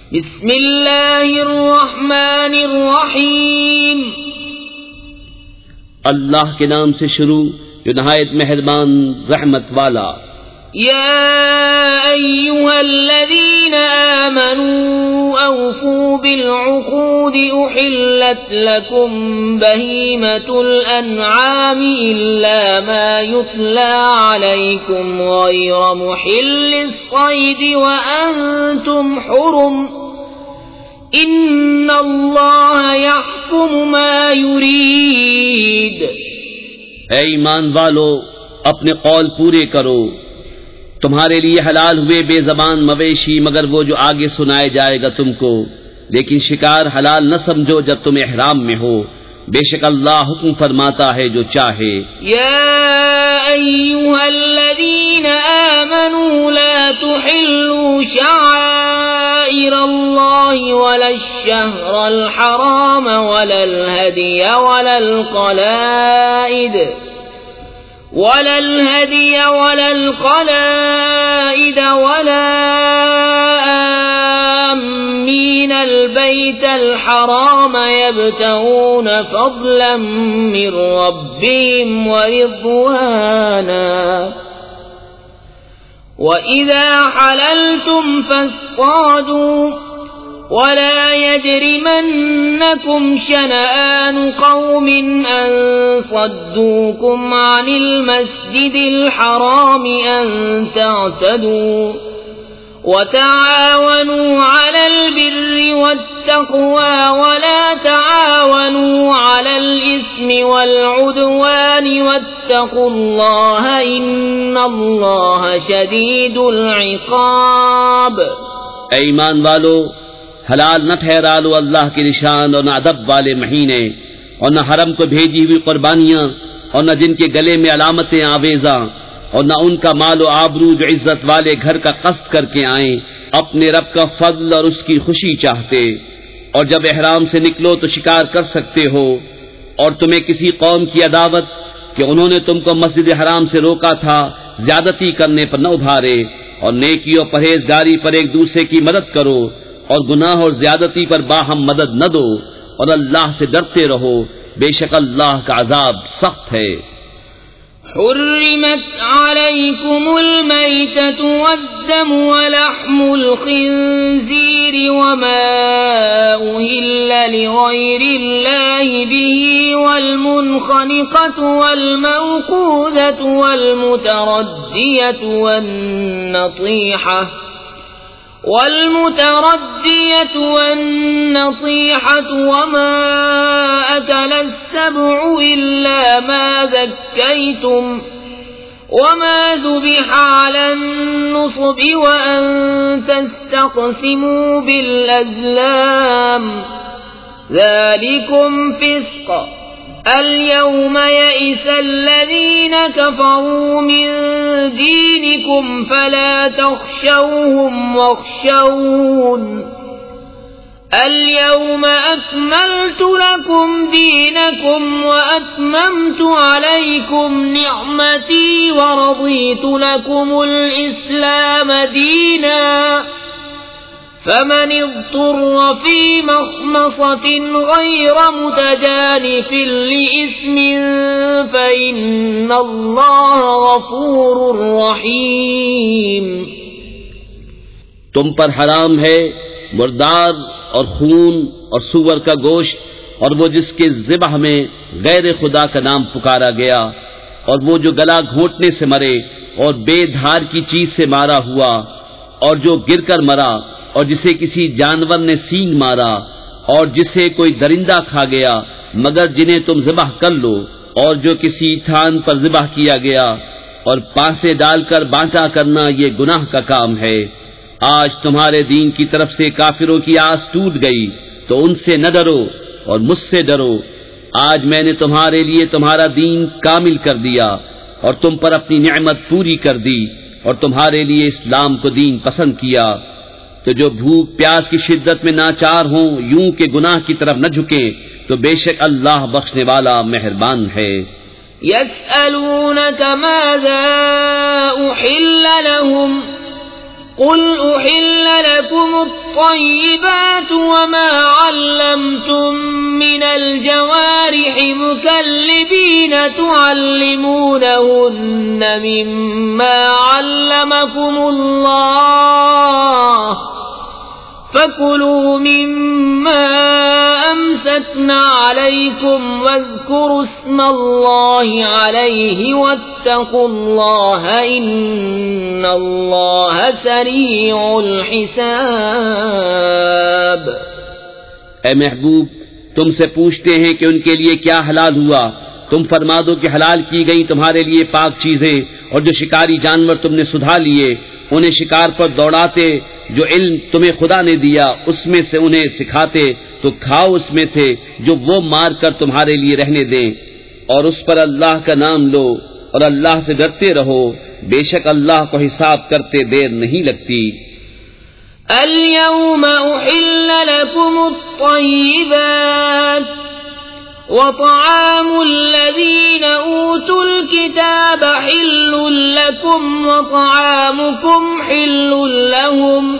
بسم اللہ الرحمن الرحیم، اللہ کے نام سے شروع جو نہایت مہربان رحمت والا۔ یا ایھا الذین آمنوا اوفوا بالعقود احلت لکم بہیمۃ الانعام الا ما یتلی علیکم غیر محل الصید وانتم حرم ان اللہ یحکم ما یرید۔ اے ایمان والو، اپنے قول پورے کرو، تمہارے لیے حلال ہوئے بے زبان مویشی مگر وہ جو آگے سنائے جائے گا تم کو، لیکن شکار حلال نہ سمجھو جب تم احرام میں ہو، بے شک اللہ حکم فرماتا ہے جو چاہے۔ یا ایھا الذین آمنوا لا تحلوا شعائر اللہ ولا الشہر الحرام ولا الہدی ولا القلائد ولا آمین البیت الحرام يبتغون فضلا من ربهم ورضوانا وَإِذَا حَلَلْتُمْ فَاصْطَادُوا وَلَا يَجْرِمَنَّكُمْ شَنَآنُ قَوْمٍ أَن صَدُّوكُمْ عَنِ الْمَسْجِدِ الْحَرَامِ أَن تَعْتَدُوا وَتَعَاوَنُوا عَلَى الْبِرِّ وَالتَّقْوَى وَلَا تَعَاوَنُوا عَلَى الْإِثْمِ وَالْعُدْوَانِ وَاتَّقُوا اللَّهَ إِنَّ اللَّهَ شَدِيدُ الْعِقَابِ۔ اے ایمان والو، حلال نہ ٹھہرا لو اللہ کے نشان اور نہ ادب والے مہینے اور نہ حرم کو بھیجی ہوئی قربانیاں اور نہ جن کے گلے میں علامتیں آویزاں اور نہ ان کا مال و آبرو جو عزت والے گھر کا قصد کر کے آئیں اپنے رب کا فضل اور اس کی خوشی چاہتے۔ اور جب احرام سے نکلو تو شکار کر سکتے ہو، اور تمہیں کسی قوم کی عداوت کہ انہوں نے تم کو مسجد حرام سے روکا تھا زیادتی کرنے پر نہ ابھارے، اور نیکی اور پرہیزگاری پر ایک دوسرے کی مدد کرو اور گناہ اور زیادتی پر باہم مدد نہ دو، اور اللہ سے ڈرتے رہو، بے شک اللہ کا عذاب سخت ہے۔ حرمت عليكم الميتة والدم ولحم الخنزير وما أهل لغير الله به والمنخنقة والموقوذة والنطيحة وما أكل السبع إلا ما ذكيتم وما ذبح على النصب وأن تستقسموا بالأزلام ذلكم فسق۔ اليوم يئس الذين كفروا من دينكم فلا تخشوهم واخشون اليوم أكملت لكم دينكم وأتممت عليكم نعمتي ورضيت لكم الإسلام دينا فمن اضطر في مخمصة غير متجانف لإثم فإن الله غفور رحيم۔ تم پر حرام ہے مردار اور خون اور سور کا گوشت اور وہ جس کے ذبح میں غیر خدا کا نام پکارا گیا، اور وہ جو گلا گھونٹنے سے مرے اور بے دھار کی چیز سے مارا ہوا، اور جو گر کر مرا، اور جسے کسی جانور نے سینگ مارا، اور جسے کوئی درندہ کھا گیا مگر جنہیں تم ذبح کر لو، اور جو کسی تھان پر ذبح کیا گیا، اور پانسے ڈال کر بانٹا کرنا یہ گناہ کا کام ہے۔ آج تمہارے دین کی طرف سے کافروں کی آس ٹوٹ گئی تو ان سے نہ ڈرو اور مجھ سے ڈرو۔ آج میں نے تمہارے لیے تمہارا دین کامل کر دیا اور تم پر اپنی نعمت پوری کر دی اور تمہارے لیے اسلام کو دین پسند کیا۔ تو جو بھوک پیاس کی شدت میں ناچار ہوں یوں کہ گناہ کی طرف نہ جھکیں تو بے شک اللہ بخشنے والا مہربان ہے۔ يسألونك ماذا أحل لهم قل أحل لكم الطيبات وما علمتم من الجوارح مكلبين تعلمونهن مما علمكم الله فكلوا مما أمسكنا عليكم واذكروا اسم الله عليه واتقوا الله إن الله سريع الحساب. اے محبوب، تم سے پوچھتے ہیں کہ ان کے لیے کیا حلال ہوا. تم فرما دو کہ حلال کی گئی تمہارے لیے پاک چیزیں، اور جو شکاری جانور تم نے سدھا لیے انہیں شکار پر دوڑاتے، جو علم تمہیں خدا نے دیا اس میں سے انہیں سکھاتے، تو کھاؤ اس میں سے جو وہ مار کر تمہارے لیے رہنے دیں، اور اس پر اللہ کا نام لو اور اللہ سے ڈرتے رہو، بے شک اللہ کو حساب کرتے دیر نہیں لگتی. اليوم أحل لكم الطيبات وطعام الذين أوتوا الكتاب حل لكم وطعامكم حل لهم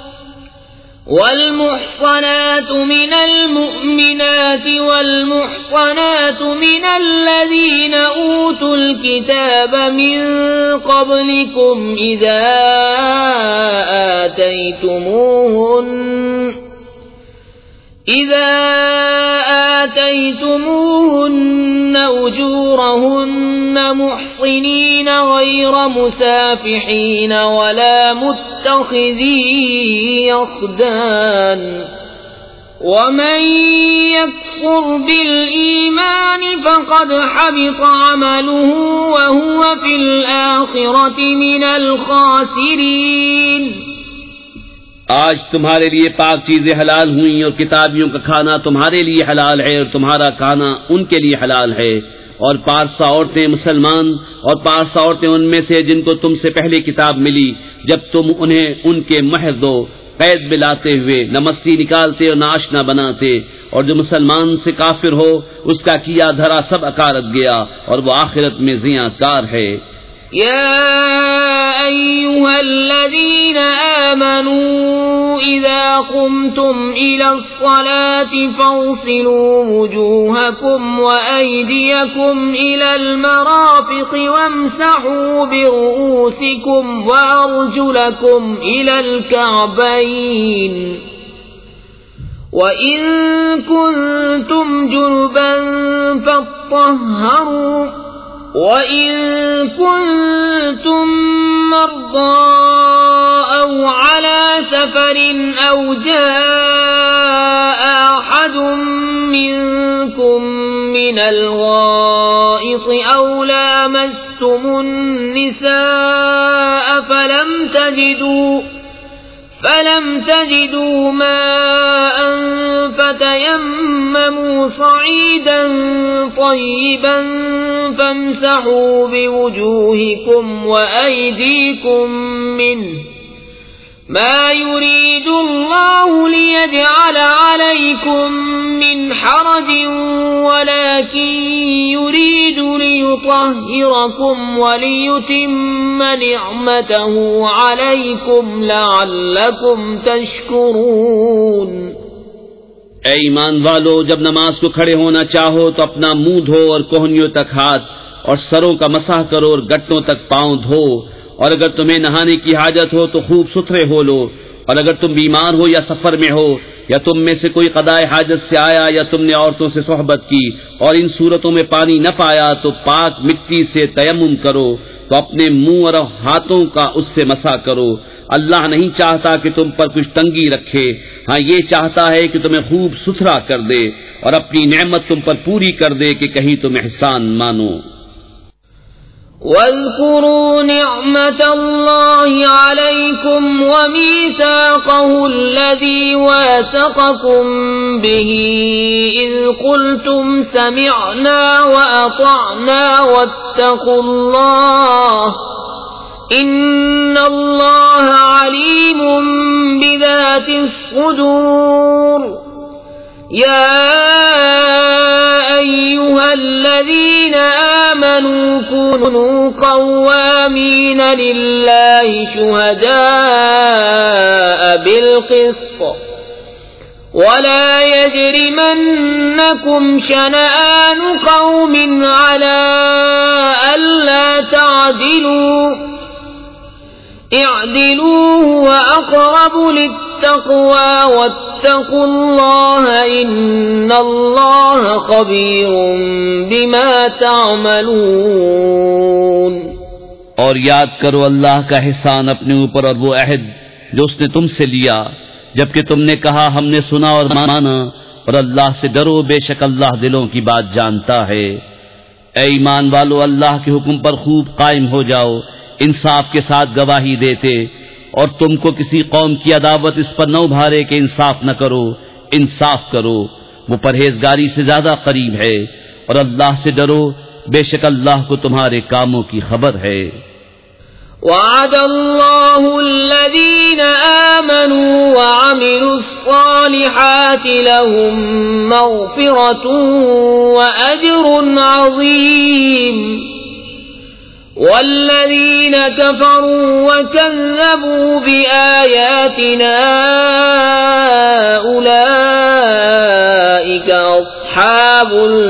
والمحصنات من المؤمنات والمحصنات من الذين أوتوا الكتاب من قبلكم إذا آتيتموهن أجورهن محصنين غير مسافحين ولا متخذي أخدان ومن يكفر بالإيمان فقد حبط عمله وهو في الآخرة من الخاسرين. آج تمہارے لیے پاک چیزیں حلال ہوئیں اور کتابیوں کا کھانا تمہارے لیے حلال ہے اور تمہارا کھانا ان کے لیے حلال ہے. اور پارسا عورتیں مسلمان اور پارسا عورتیں ان میں سے جن کو تم سے پہلے کتاب ملی، جب تم انہیں ان کے مہر دو قید بلاتے ہوئے، نہ مستی نکالتے اور نہ آشنا بناتے. اور جو مسلمان سے کافر ہو اس کا کیا دھرا سب اکارت گیا اور وہ آخرت میں زیاں کار ہے. يا أيها الذين آمنوا إذا قمتم إلى الصلاة فاغسلوا وجوهكم وأيديكم إلى المرافق وامسحوا برؤوسكم وأرجلكم إلى الكعبين وإن كنتم جنبا فاطهروا وَإِن كُنتُم مَّرْضَىٰ أَوْ عَلَىٰ سَفَرٍ أَوْ جَاءَ أَحَدٌ مِّنكُم مِّنَ الْغَائِطِ أَوْ لَامَسْتُمُ النِّسَاءَ فَلَمْ تَجِدُوا مَاءً فَتَيَمَّمُوا صَعِيدًا طَيِّبًا فَامْسَحُوا بِوُجُوهِكُمْ وَأَيْدِيكُمْ مِنْهُ مَا يُرِيدُ اللَّهُ لِيَجْعَلَ عَلَيْكُمْ مِنْ حَرَجٍ وَلَكِنْ يُرِيدُ لِيُطَهِّرَكُمْ وَلِيُتِمَّ نِعْمَتَهُ عَلَيْكُمْ لَعَلَّكُمْ تَشْكُرُونَ. اے ایمان والو، جب نماز کو کھڑے ہونا چاہو تو اپنا منہ دھو اور کوہنیوں تک ہاتھ اور سروں کا مسح کرو اور گٹوں تک پاؤں دھو. اور اگر تمہیں نہانے کی حاجت ہو تو خوب ستھرے ہو لو. اور اگر تم بیمار ہو یا سفر میں ہو یا تم میں سے کوئی قضائے حاجت سے آیا یا تم نے عورتوں سے صحبت کی اور ان صورتوں میں پانی نہ پایا تو پاک مٹی سے تیمم کرو تو اپنے منہ اور ہاتھوں کا اس سے مسح کرو. اللہ نہیں چاہتا کہ تم پر کچھ تنگی رکھے، ہاں یہ چاہتا ہے کہ تمہیں خوب ستھرا کر دے اور اپنی نعمت تم پر پوری کر دے کہ کہیں تم احسان مانو. وَاذْكُرُوا نِعْمَةَ اللَّهِ عَلَيْكُمْ وَمِيثَاقَهُ الَّذِي وَاثَقَكُم بِهِ إِذْ قُلْتُمْ سَمِعْنَا وَأَطَعْنَا وَاتَّقُوا اللَّهَ إِنَّ اللَّهَ عَلِيمٌ بِذَاتِ الصُّدُورِ. يَا أيها الذين آمنوا كونوا قوامين لله شهداء بالقسط ولا يجرمنكم شنآن قوم على ألا تعدلوا اعدلوا هو أقرب للتقوى واتقوا الله إن الله خبير بما تعملون۔ اور یاد کرو اللہ کا احسان اپنے اوپر اور وہ عہد جو اس نے تم سے لیا جبکہ تم نے کہا ہم نے سنا اور مانا، اور اللہ سے ڈرو، بے شک اللہ دلوں کی بات جانتا ہے۔ اے ایمان والو، اللہ کے حکم پر خوب قائم ہو جاؤ، انصاف کے ساتھ گواہی دیتے، اور تم کو کسی قوم کی عداوت اس پر نہ ابھارے کہ انصاف نہ کرو، انصاف کرو، وہ پرہیزگاری سے زیادہ قریب ہے، اور اللہ سے ڈرو، بے شک اللہ کو تمہارے کاموں کی خبر ہے۔ وعد الله الذين آمنوا وعملوا الصالحات لهم مغفرة وأجر عظيم، والذين كفروا وكذبوا بآياتنا أولئك أصحاب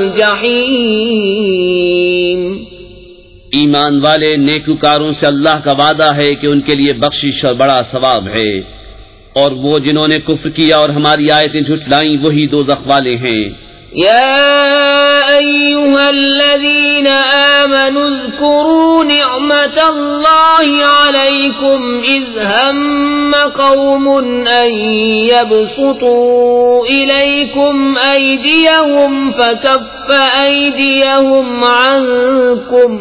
الجحيم۔ ایمان والے نیکوکاروں سے اللہ کا وعدہ ہے کہ ان کے لیے بخشش اور بڑا ثواب ہے، اور وہ جنہوں نے کفر کیا اور ہماری آیتیں جھٹلائیں وہی دوزخ والے ہیں۔ يا أيها الذين آمنوا اذكروا نعمة الله عليكم إذ هم قوم أن يبسطوا إليكم أيديهم فكف أيديهم عنكم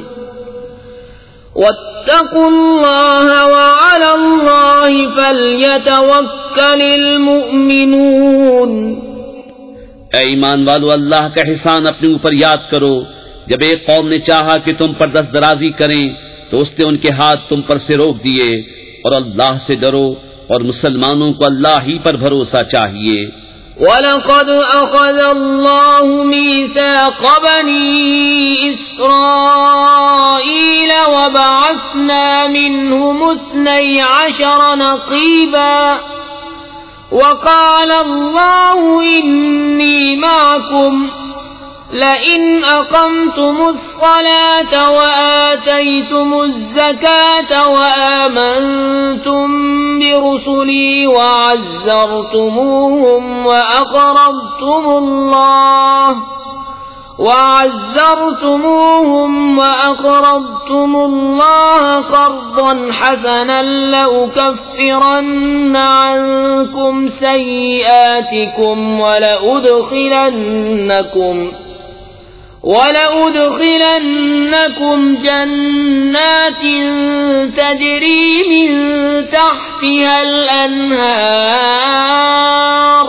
واتقوا الله وعلى الله فليتوكل المؤمنون۔ اے ایمان والو، اللہ کا احسان اپنے اوپر یاد کرو، جب ایک قوم نے چاہا کہ تم پر دست درازی کریں تو اس نے ان کے ہاتھ تم پر سے روک دیے، اور اللہ سے ڈرو، اور مسلمانوں کو اللہ ہی پر بھروسہ چاہیے۔ وَلَقَدْ أَخَذَ اللَّهُ مِيثَاقَ بَنِي إِسْرَائِيلَ وَبَعَثْنَا مِنْهُمُ 12 نَقِيبًا وَقَالَ اللَّهُ إِنِّي مَعَكُمْ لَئِنْ أَقَمْتُمُ الصَّلَاةَ وَآتَيْتُمُ الزَّكَاةَ وَآمَنْتُمْ بِرُسُلِي وَعَزَّرْتُمُوهُمْ وَأَقْرَضْتُمُ اللَّهَ قَرْضًا حَسَنًا لَأُكَفِّرَنَّ عَنْكُمْ سَيِّئَاتِكُمْ وَلَأُدْخِلَنَّكُمْ جَنَّاتٍ تَجْرِي مِنْ تَحْتِهَا الْأَنْهَارُ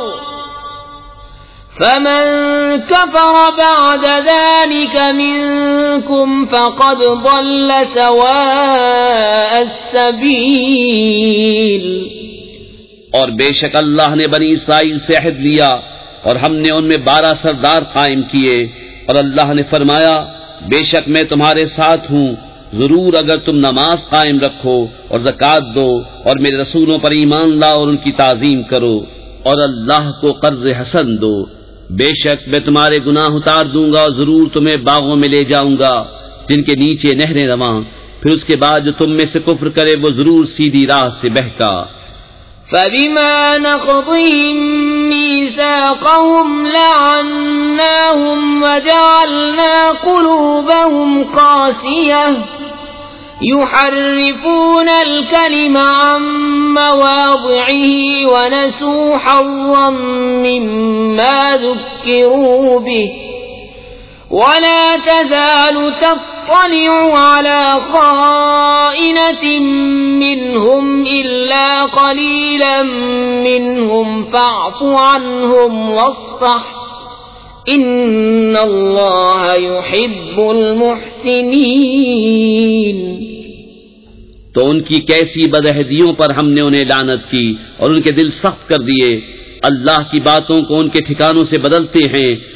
فَمَنْ كَفَرَ بَعْدَ ذَلِكَ مِنْكُمْ فَقَدْ ضَلَّ سَوَاءَ السَّبِيلِ۔ اور بے شک اللہ نے بنی اسرائیل سے عہد لیا، اور ہم نے ان میں 12 سردار قائم کیے، اور اللہ نے فرمایا بے شک میں تمہارے ساتھ ہوں، ضرور اگر تم نماز قائم رکھو اور زکوٰۃ دو اور میرے رسولوں پر ایمان لاؤ اور ان کی تعظیم کرو اور اللہ کو قرض حسن دو، بے شک میں تمہارے گناہ اتار دوں گا، اور ضرور تمہیں باغوں میں لے جاؤں گا جن کے نیچے نہریں رواں، پھر اس کے بعد جو تم میں سے کفر کرے وہ ضرور سیدھی راہ سے بہکا۔ فَبِمَا نَقْضِهِم مِّيثَاقَهُمْ لَعَنَّاهُمْ وَجَعَلْنَا قُلُوبَهُمْ قَاسِيَةً يُحَرِّفُونَ الْكَلِمَ عَن مَّوَاضِعِهِ وَنَسُوا حَظًّا مِّمَّا ذُكِّرُوا بِهِ وَلَا تَزَالُ تَطَّلِعُ عَلَى خَائِنَةٍ مِّنْهُمْ إِلَّا قَلِيلًا مِّنْهُمْ فَاعْفُ عَنْهُمْ وَاصْفَحْ إِنَّ اللَّهَ يُحِبُّ الْمُحْسِنِينَ۔ تو ان کی کیسی بدعہدیوں پر ہم نے انہیں لعنت کی اور ان کے دل سخت کر دیے، اللہ کی باتوں کو ان کے ٹھکانوں سے بدلتے ہیں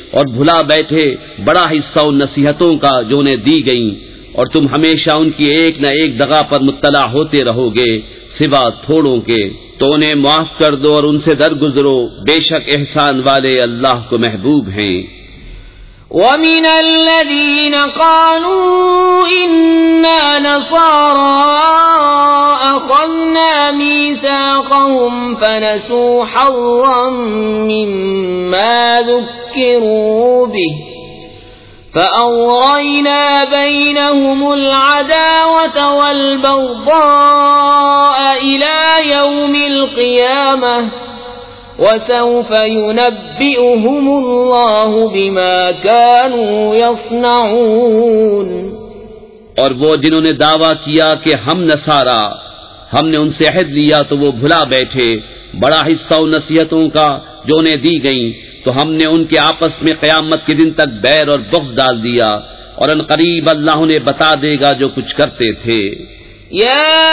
اور بھلا بیٹھے بڑا حصہ ان نصیحتوں کا جو انہیں دی گئیں، اور تم ہمیشہ ان کی ایک نہ ایک دغا پر مطلع ہوتے رہو گے سوا تھوڑوں کے، تو انہیں معاف کر دو اور ان سے درگزرو، بے شک احسان والے اللہ کو محبوب ہیں۔ وَمِنَ الَّذِينَ قَالُوا إِنَّا نَصَارَىٰ أَخَذْنَا مِيثَاقَهُمْ فَنَسُوا حَظًّا مِّمَّا ذُكِّرُوا بِهِ فَأَغْرَيْنَا بَيْنَهُمُ الْعَدَاوَةَ وَالْبَغْضَاءَ إِلَىٰ يَوْمِ الْقِيَامَةِ وَسَوْفَ يُنَبِّئُهُمُ اللَّهُ بِمَا كَانُوا يَصْنَعُونَ۔ اور وہ جنہوں نے دعویٰ کیا کہ ہم نصارا، ہم نے ان سے عہد لیا تو وہ بھلا بیٹھے بڑا حصہ ان نصیحتوں کا جو انہیں دی گئیں، تو ہم نے ان کے آپس میں قیامت کے دن تک بیر اور بغض ڈال دیا، اور ان قریب اللہ انہیں بتا دے گا جو کچھ کرتے تھے۔ يا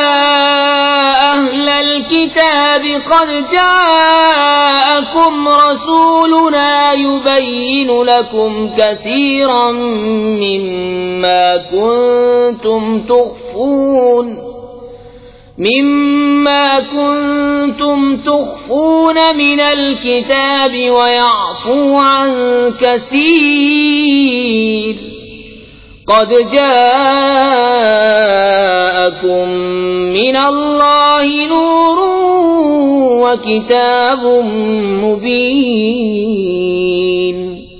أهل الكتاب قد جاءكم رسولنا يبين لكم كثيرا مما كنتم تخفون من الكتاب ويعفو عن كثير قد جاءكم من الله نور وكتاب مبين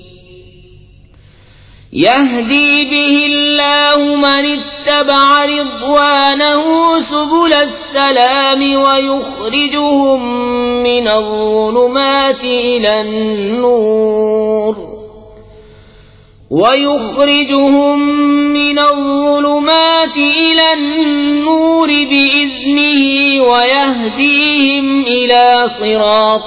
يهدي به الله من اتبع رضوانه سبل السلام ويخرجهم من الظلمات إلى النور بإذنه ويهديهم إلى صراط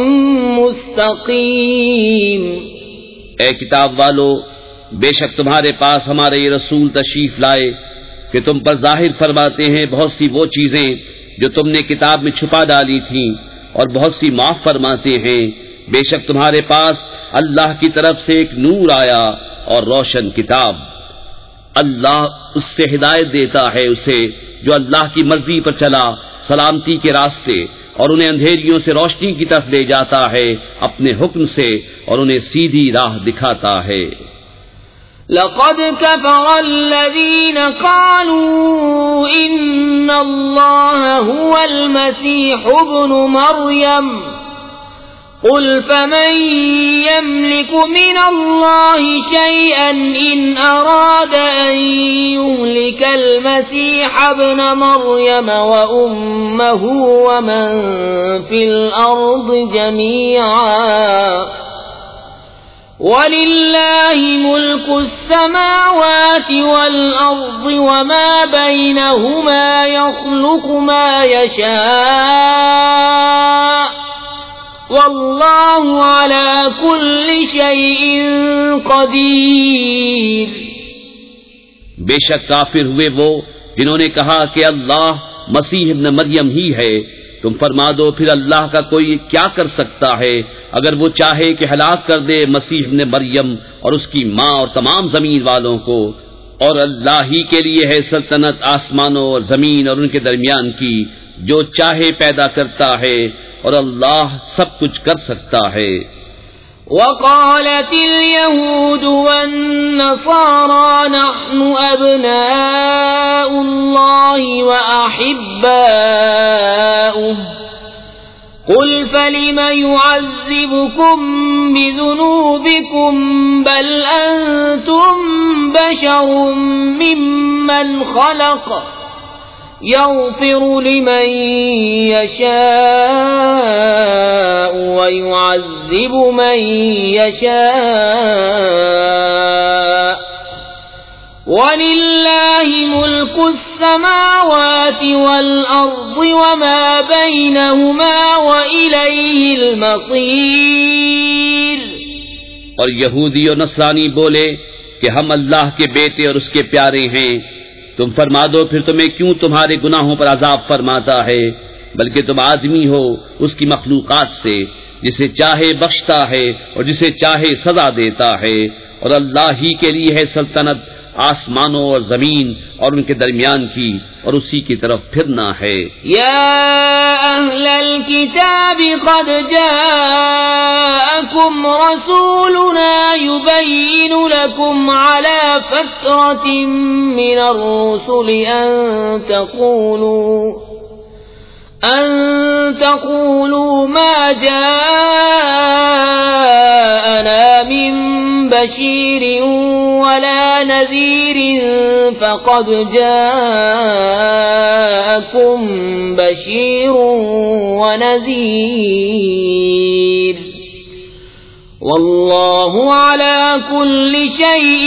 مستقيم۔ اے کتاب والو، بے شک تمہارے پاس ہمارے یہ رسول تشریف لائے کہ تم پر ظاہر فرماتے ہیں بہت سی وہ چیزیں جو تم نے کتاب میں چھپا ڈالی تھیں، اور بہت سی معاف فرماتے ہیں۔ بے شک تمہارے پاس اللہ کی طرف سے ایک نور آیا اور روشن کتاب۔ اللہ اس سے ہدایت دیتا ہے اسے جو اللہ کی مرضی پر چلا سلامتی کے راستے، اور انہیں اندھیریوں سے روشنی کی طرف لے جاتا ہے اپنے حکم سے، اور انہیں سیدھی راہ دکھاتا ہے۔ لقد كفر الذين قالوا إن الله هو المسيح ابن مريم قل فمن يملك من الله شيئا إن أراد أن يهلك المسيح ابن مريم وأمه ومن في الأرض جميعا وَلِلَّهِ مُلْكُ السَّمَاوَاتِ وَالْأَرْضِ وَمَا بَيْنَهُمَا يَخْلُقُ مَا يَشَاءُ وَاللَّهُ عَلَى كُلِّ شَيْءٍ قَدِيرٌ۔ بے شک کافر ہوئے وہ جنہوں نے کہا کہ اللہ مسیح ابن مریم ہی ہے۔ تم فرما دو پھر اللہ کا کوئی کیا کر سکتا ہے اگر وہ چاہے کہ ہلاک کر دے مسیح ابن مریم اور اس کی ماں اور تمام زمین والوں کو، اور اللہ ہی کے لیے ہے سلطنت آسمانوں اور زمین اور ان کے درمیان کی، جو چاہے پیدا کرتا ہے اور اللہ سب کچھ کر سکتا ہے۔ وقالت اليهود والنصارى نحن أبناء الله وأحباؤه قل فلم يعذبكم بذنوبكم بل أنتم بشر ممن خلق يغفر لمن يشاء ويعذب من يشاء ولله ملك السماوات والأرض وما بينهما وإليه المصير۔ اور یہودی اور نصرانی بولے کہ ہم اللہ کے بیٹے اور اس کے پیارے ہیں۔ تم فرما دو پھر تمہیں کیوں تمہارے گناہوں پر عذاب فرماتا ہے، بلکہ تم آدمی ہو اس کی مخلوقات سے، جسے چاہے بخشتا ہے اور جسے چاہے سزا دیتا ہے، اور اللہ ہی کے لیے ہے سلطنت آسمانوں اور زمین اور ان کے درمیان کی، اور اسی کی طرف پھرنا ہے۔ یا اہل الکتاب قد جاءکم رسولنا یبین لکم علی فترة من الرسل أن تقولوا ما جاءنا من بشير ولا نذير فقد جاءكم بشير ونذير والله على كل شيء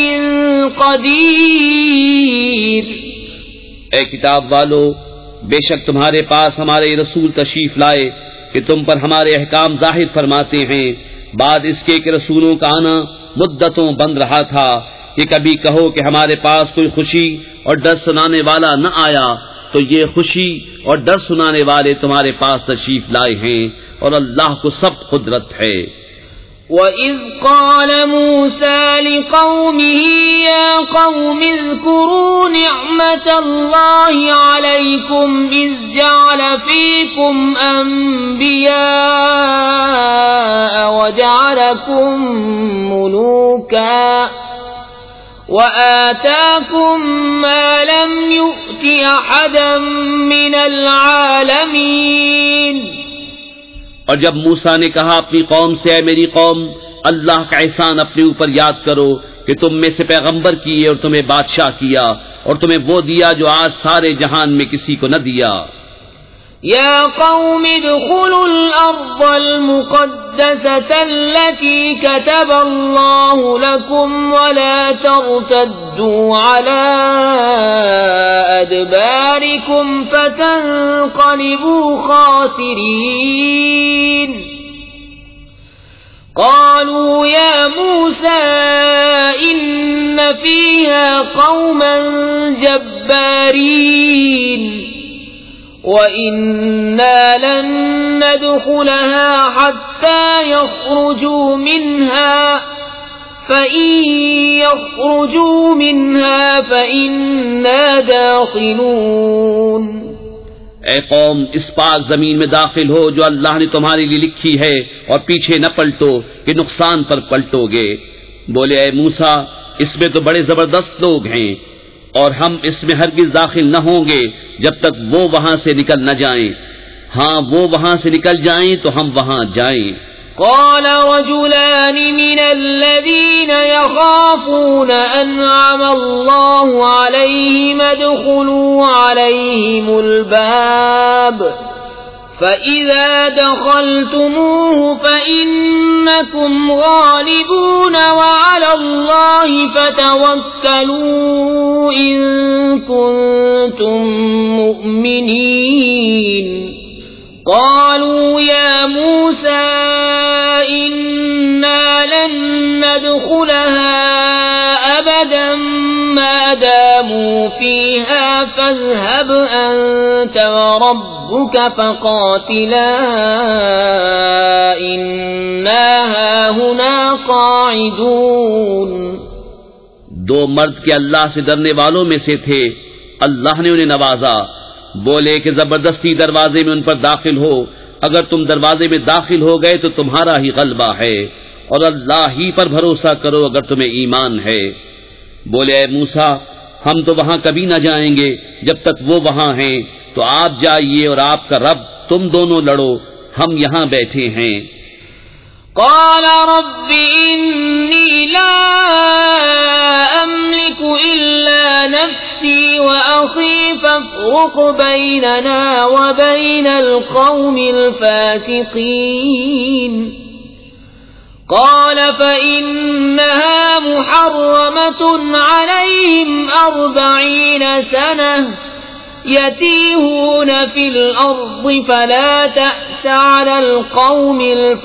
قدير۔ اے کتاب والو، بے شک تمہارے پاس ہمارے رسول تشریف لائے کہ تم پر ہمارے احکام ظاہر فرماتے ہیں، بعد اس کے کہ رسولوں کا آنا مدتوں بند رہا تھا، کہ کبھی کہو کہ ہمارے پاس کوئی خوشی اور ڈر سنانے والا نہ آیا، تو یہ خوشی اور ڈر سنانے والے تمہارے پاس تشریف لائے ہیں، اور اللہ کو سب قدرت ہے۔ وَإِذْ قَالَ مُوسَى لِقَوْمِهِ يَا قَوْمِ اذْكُرُوا نِعْمَةَ اللَّهِ عَلَيْكُمْ إِذْ جَعَلَ فِيكُمْ أَنْبِيَاءَ وَجَعَلَكُمْ مُلُوكًا وَآتَاكُمْ مَا لَمْ يُؤْتِ أَحَدًا مِنَ الْعَالَمِينَ۔ اور جب موسیٰ نے کہا اپنی قوم سے، اے میری قوم، اللہ کا احسان اپنے اوپر یاد کرو کہ تم میں سے پیغمبر کیے اور تمہیں بادشاہ کیا اور تمہیں وہ دیا جو آج سارے جہان میں کسی کو نہ دیا۔ یا قوم ادخلوا الارض المقدسة التي كتب اللہ لكم ولا ترتدوا على ادباركم فتنقلبوا خاسرين۔ قالوا يا موسى إن فيها قوما جبارين وَإِنَّا لَن نَّدْخُلَهَا حَتَّى يَخْرُجُوا مِنْهَا فَإِن يَخْرُجُوا مِنْهَا فَإِنَّا دَاخِلُونَ۔ اے قوم، اس پاک زمین میں داخل ہو جو اللہ نے تمہارے لیے لکھی ہے، اور پیچھے نہ پلٹو کہ نقصان پر پلٹو گے۔ بولے اے موسیٰ، اس میں تو بڑے زبردست لوگ ہیں، اور ہم اس میں ہرگز داخل نہ ہوں گے جب تک وہ وہاں سے نکل نہ جائیں، ہاں وہ وہاں سے نکل جائیں تو ہم وہاں جائیں۔ قال رجلان من الذين يخافون أنعم الله عليهم ادخلوا عليهم الباب فإذا دخلتموه فإنكم غالبون وعلى الله فتوكلوا إن كنتم مؤمنين۔ قالوا يا موسى إنا لن ندخلها أبدا ما داموا فيها فاذهب أنت وربك فقاتلا إنا هاهنا قاعدون۔ دو مرد کے اللہ سے ڈرنے والوں میں سے تھے، اللہ نے انہیں نوازا۔ بولے کہ زبردستی دروازے میں ان پر داخل ہو، اگر تم دروازے میں داخل ہو گئے تو تمہارا ہی غلبہ ہے، اور اللہ ہی پر بھروسہ کرو اگر تمہیں ایمان ہے۔ بولے اے موسیٰ، ہم تو وہاں کبھی نہ جائیں گے جب تک وہ وہاں ہیں، تو آپ جائیے اور آپ کا رب، تم دونوں لڑو، ہم یہاں بیٹھے ہیں۔ قال رب إني لا أملك إلا نفسي وأخي فافرق بيننا وبين القوم الفاسقين۔ قال فإنها محرمة عليهم 40 سنة يتيهون في الأرض فلا تأس على القوم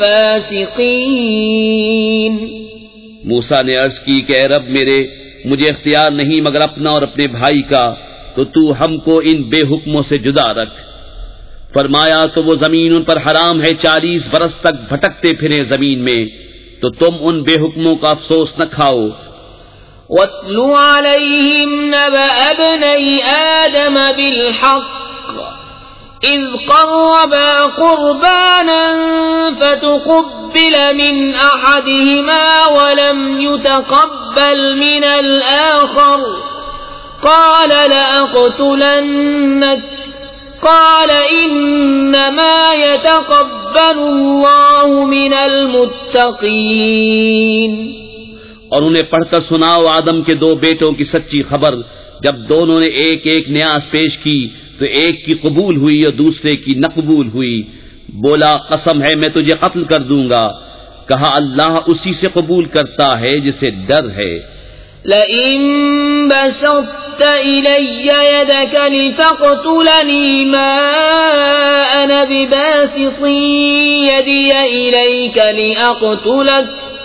الفاسقين۔ موسیٰ نے عرض کی کہ اے رب میرے، مجھے اختیار نہیں مگر اپنا اور اپنے بھائی کا، تو تو ہم کو ان بے حکموں سے جدا رکھ۔ فرمایا تو وہ زمین ان پر حرام ہے 40 برس تک بھٹکتے پھرے زمین میں، تو تم ان بے حکموں کا افسوس نہ کھاؤ۔ وَاتْلُ عَلَيْهِمْ نَبَأَ ابْنَيْ آدَمَ بِالْحَقِّ إِذْ قَرَّبَا قُرْبَانًا فَتُقُبِّلَ مِنْ أَحَدِهِمَا وَلَمْ يُتَقَبَّلْ مِنَ الْآخَرِ قَالَ لَأَقْتُلَنَّكَ قال انما يتقبل الله من المتقين۔ اور انہیں پڑھ کر سناؤ آدم کے 2 بیٹوں کی سچی خبر، جب دونوں نے ایک ایک نیاز پیش کی تو ایک کی قبول ہوئی اور دوسرے کی نہ قبول ہوئی۔ بولا قسم ہے میں تجھے قتل کر دوں گا، کہا اللہ اسی سے قبول کرتا ہے جسے ڈر ہے۔ لئن بسطت إلي يدك لتقتلني ما أنا بباسط يدي إليك لأقتلك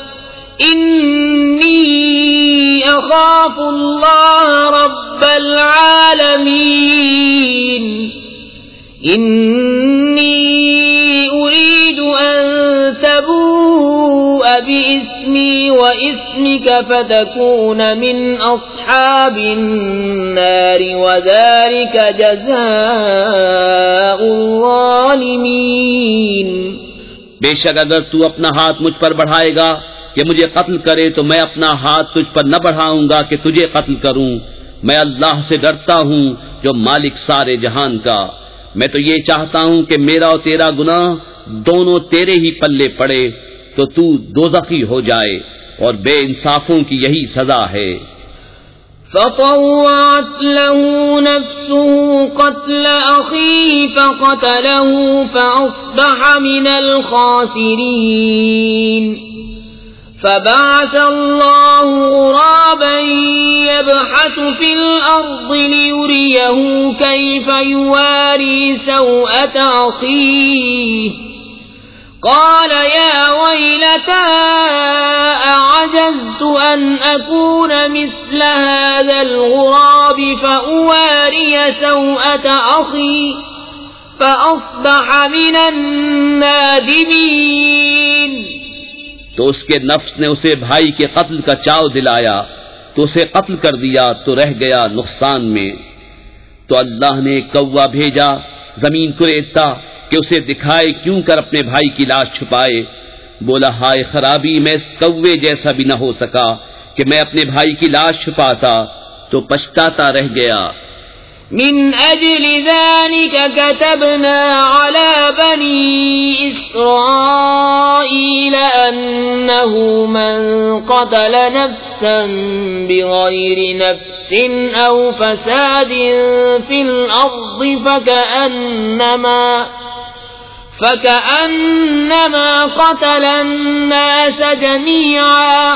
إني أخاف الله رب العالمين إني أريد أن تبوء بإسمي وإسمك فتكون من أصحاب النار وذلك جزاء الظالمين۔ بے شک اگر تو اپنا ہاتھ مجھ پر بڑھائے گا کہ مجھے قتل کرے تو میں اپنا ہاتھ تجھ پر نہ بڑھاؤں گا کہ تجھے قتل کروں۔ میں اللہ سے ڈرتا ہوں جو مالک سارے جہان کا۔ میں تو یہ چاہتا ہوں کہ میرا اور تیرا گناہ دونوں تیرے ہی پلے پڑے تو تو دوزخی ہو جائے، اور بے انصافوں کی یہی سزا ہے۔ فطوعت له نفسه قتل أخيه فقتله فأصبح من الخاسرين۔ فبعث الله غرابا يبحث في الأرض ليريه كيف يواري سوءة أخيه قال يا ويلتى أعجزت أن أكون مثل هذا الغراب فأواري سوءة أخي فأصبح من النادمين۔ تو اس کے نفس نے اسے بھائی کے قتل کا چاو دلایا تو اسے قتل کر دیا تو رہ گیا نقصان میں۔ تو اللہ نے کوا بھیجا زمین کو ریتتا کہ اسے دکھائے کیوں کر اپنے بھائی کی لاش چھپائے۔ بولا ہائے خرابی، میں اس کوے جیسا بھی نہ ہو سکا کہ میں اپنے بھائی کی لاش چھپاتا، تو پچھتاتا رہ گیا۔ من أجل ذلك كتبنا على بني إسرائيل أنه من قتل نفسا بغير نفس أو فساد في الأرض فكأنما قتل الناس جميعا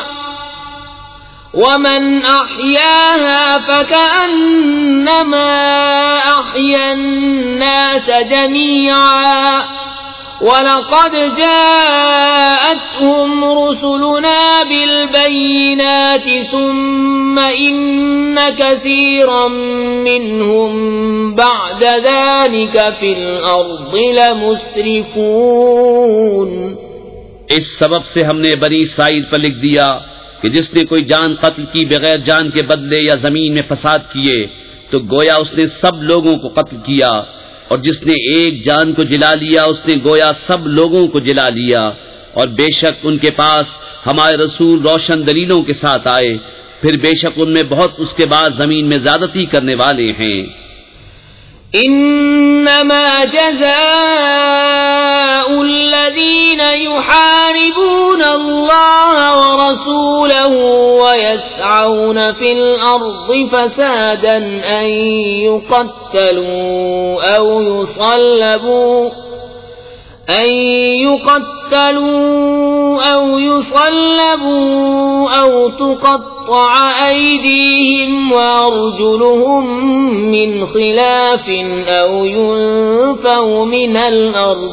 ومن أحياها فكأنما أحيا الناس جميعا وَلَقَدْ جَاءَتْهُمْ رُسُلُنَا بِالْبَيِّنَاتِ ثُمَّ إِنَّ كَثِيرًا مِّنْهُمْ بَعْدَ ذَلِكَ فِي الْأَرْضِ لَمُسْرِفُونَ۔ اس سبب سے ہم نے بنی اسرائیل پر لکھ دیا کہ جس نے کوئی جان قتل کی بغیر جان کے بدلے یا زمین میں فساد کیے تو گویا اس نے سب لوگوں کو قتل کیا، اور جس نے ایک جان کو جلا لیا اس نے گویا سب لوگوں کو جلا لیا، اور بے شک ان کے پاس ہمارے رسول روشن دلیلوں کے ساتھ آئے، پھر بے شک ان میں بہت اس کے بعد زمین میں زیادتی کرنے والے ہیں۔ انما جزاء الذين يحاربون الله ورسوله ويسعون في الارض فسادا ان يقتلوا أو يصلبوا أو تقطع أيديهم وأرجلهم من خلاف أو ينفوا من الأرض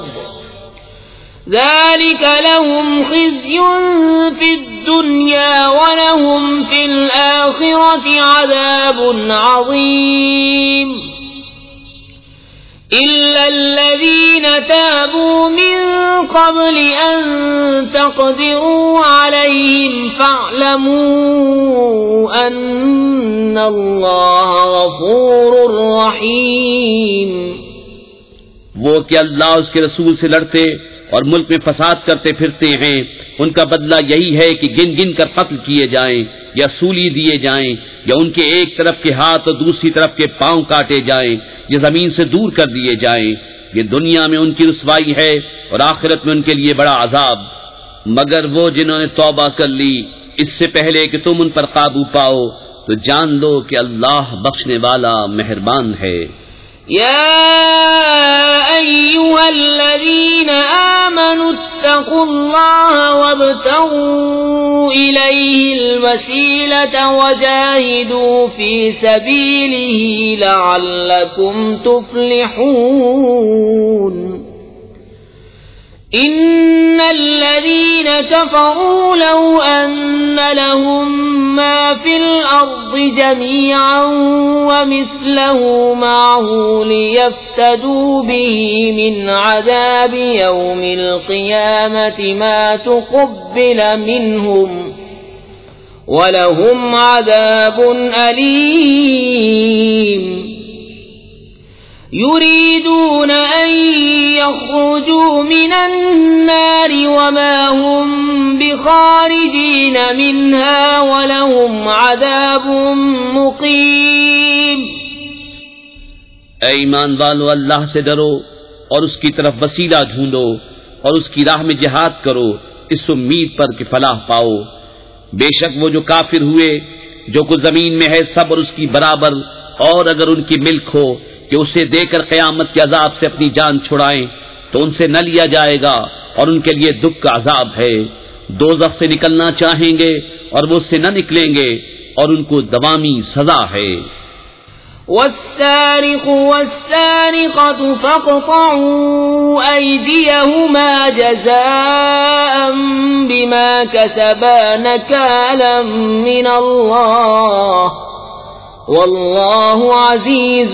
ذلك لهم خزي في الدنيا ولهم في الآخرة عذاب عظيم۔ إلا الذين تابوا من قبل أن تقدروا عليهم فاعلموا أن الله غفور رحيم. وہ کہ اللہ اس کے رسول سے لڑتے اور ملک میں فساد کرتے پھرتے ہیں، ان کا بدلہ یہی ہے کہ گن گن کر قتل کیے جائیں یا سولی دیے جائیں، یا ان کے ایک طرف کے ہاتھ اور دوسری طرف کے پاؤں کاٹے جائیں، یا زمین سے دور کر دیے جائیں. یہ دنیا میں ان کی رسوائی ہے اور آخرت میں ان کے لیے بڑا عذاب. مگر وہ جنہوں نے توبہ کر لی اس سے پہلے کہ تم ان پر قابو پاؤ تو جان لو کہ اللہ بخشنے والا مہربان ہے. يا أيها الذين آمنوا اتقوا الله وابتغوا إليه الوسيلة وجاهدوا في سبيله لعلكم تفلحون. إن الذين كفروا لو أن لهم ما في الأرض جميعا ومثله معه ليفتدوا به من عذاب يوم القيامة ما تقبل منهم ولهم عذاب أليم. يريدون أن يخرجوا من النار وما هم بخارجين منها ولهم عذاب مقيم. اے ایمان والو، اللہ سے ڈرو اور اس کی طرف وسیلہ ڈھونڈو اور اس کی راہ میں جہاد کرو اس امید پر کہ فلاح پاؤ. بے شک وہ جو کافر ہوئے جو کچھ زمین میں ہے سب اور اس کی برابر، اور اگر ان کی ملک ہو کہ اسے دے کر قیامت کے عذاب سے اپنی جان چھڑائیں تو ان سے نہ لیا جائے گا اور ان کے لیے دکھ کا عذاب ہے. دوزخ سے نکلنا چاہیں گے اور وہ اس سے نہ نکلیں گے اور ان کو دوامی سزا ہے. والسارق والسارقة فاقطعوا أيديهما جزاء بما كسبا نكالا من الله واللہ عزیز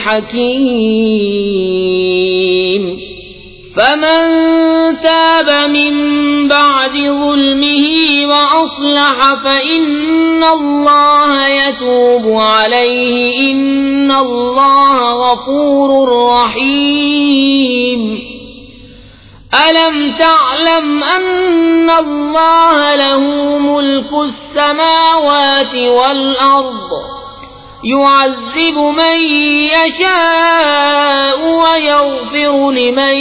حکیم. فمن تاب من بعد ظلمه وأصلح فإن الله يتوب عليه إن الله غفور رحيم. ألم تعلم أن الله له ملك السماوات والأرض يعذب من يشاء ويغفر لمن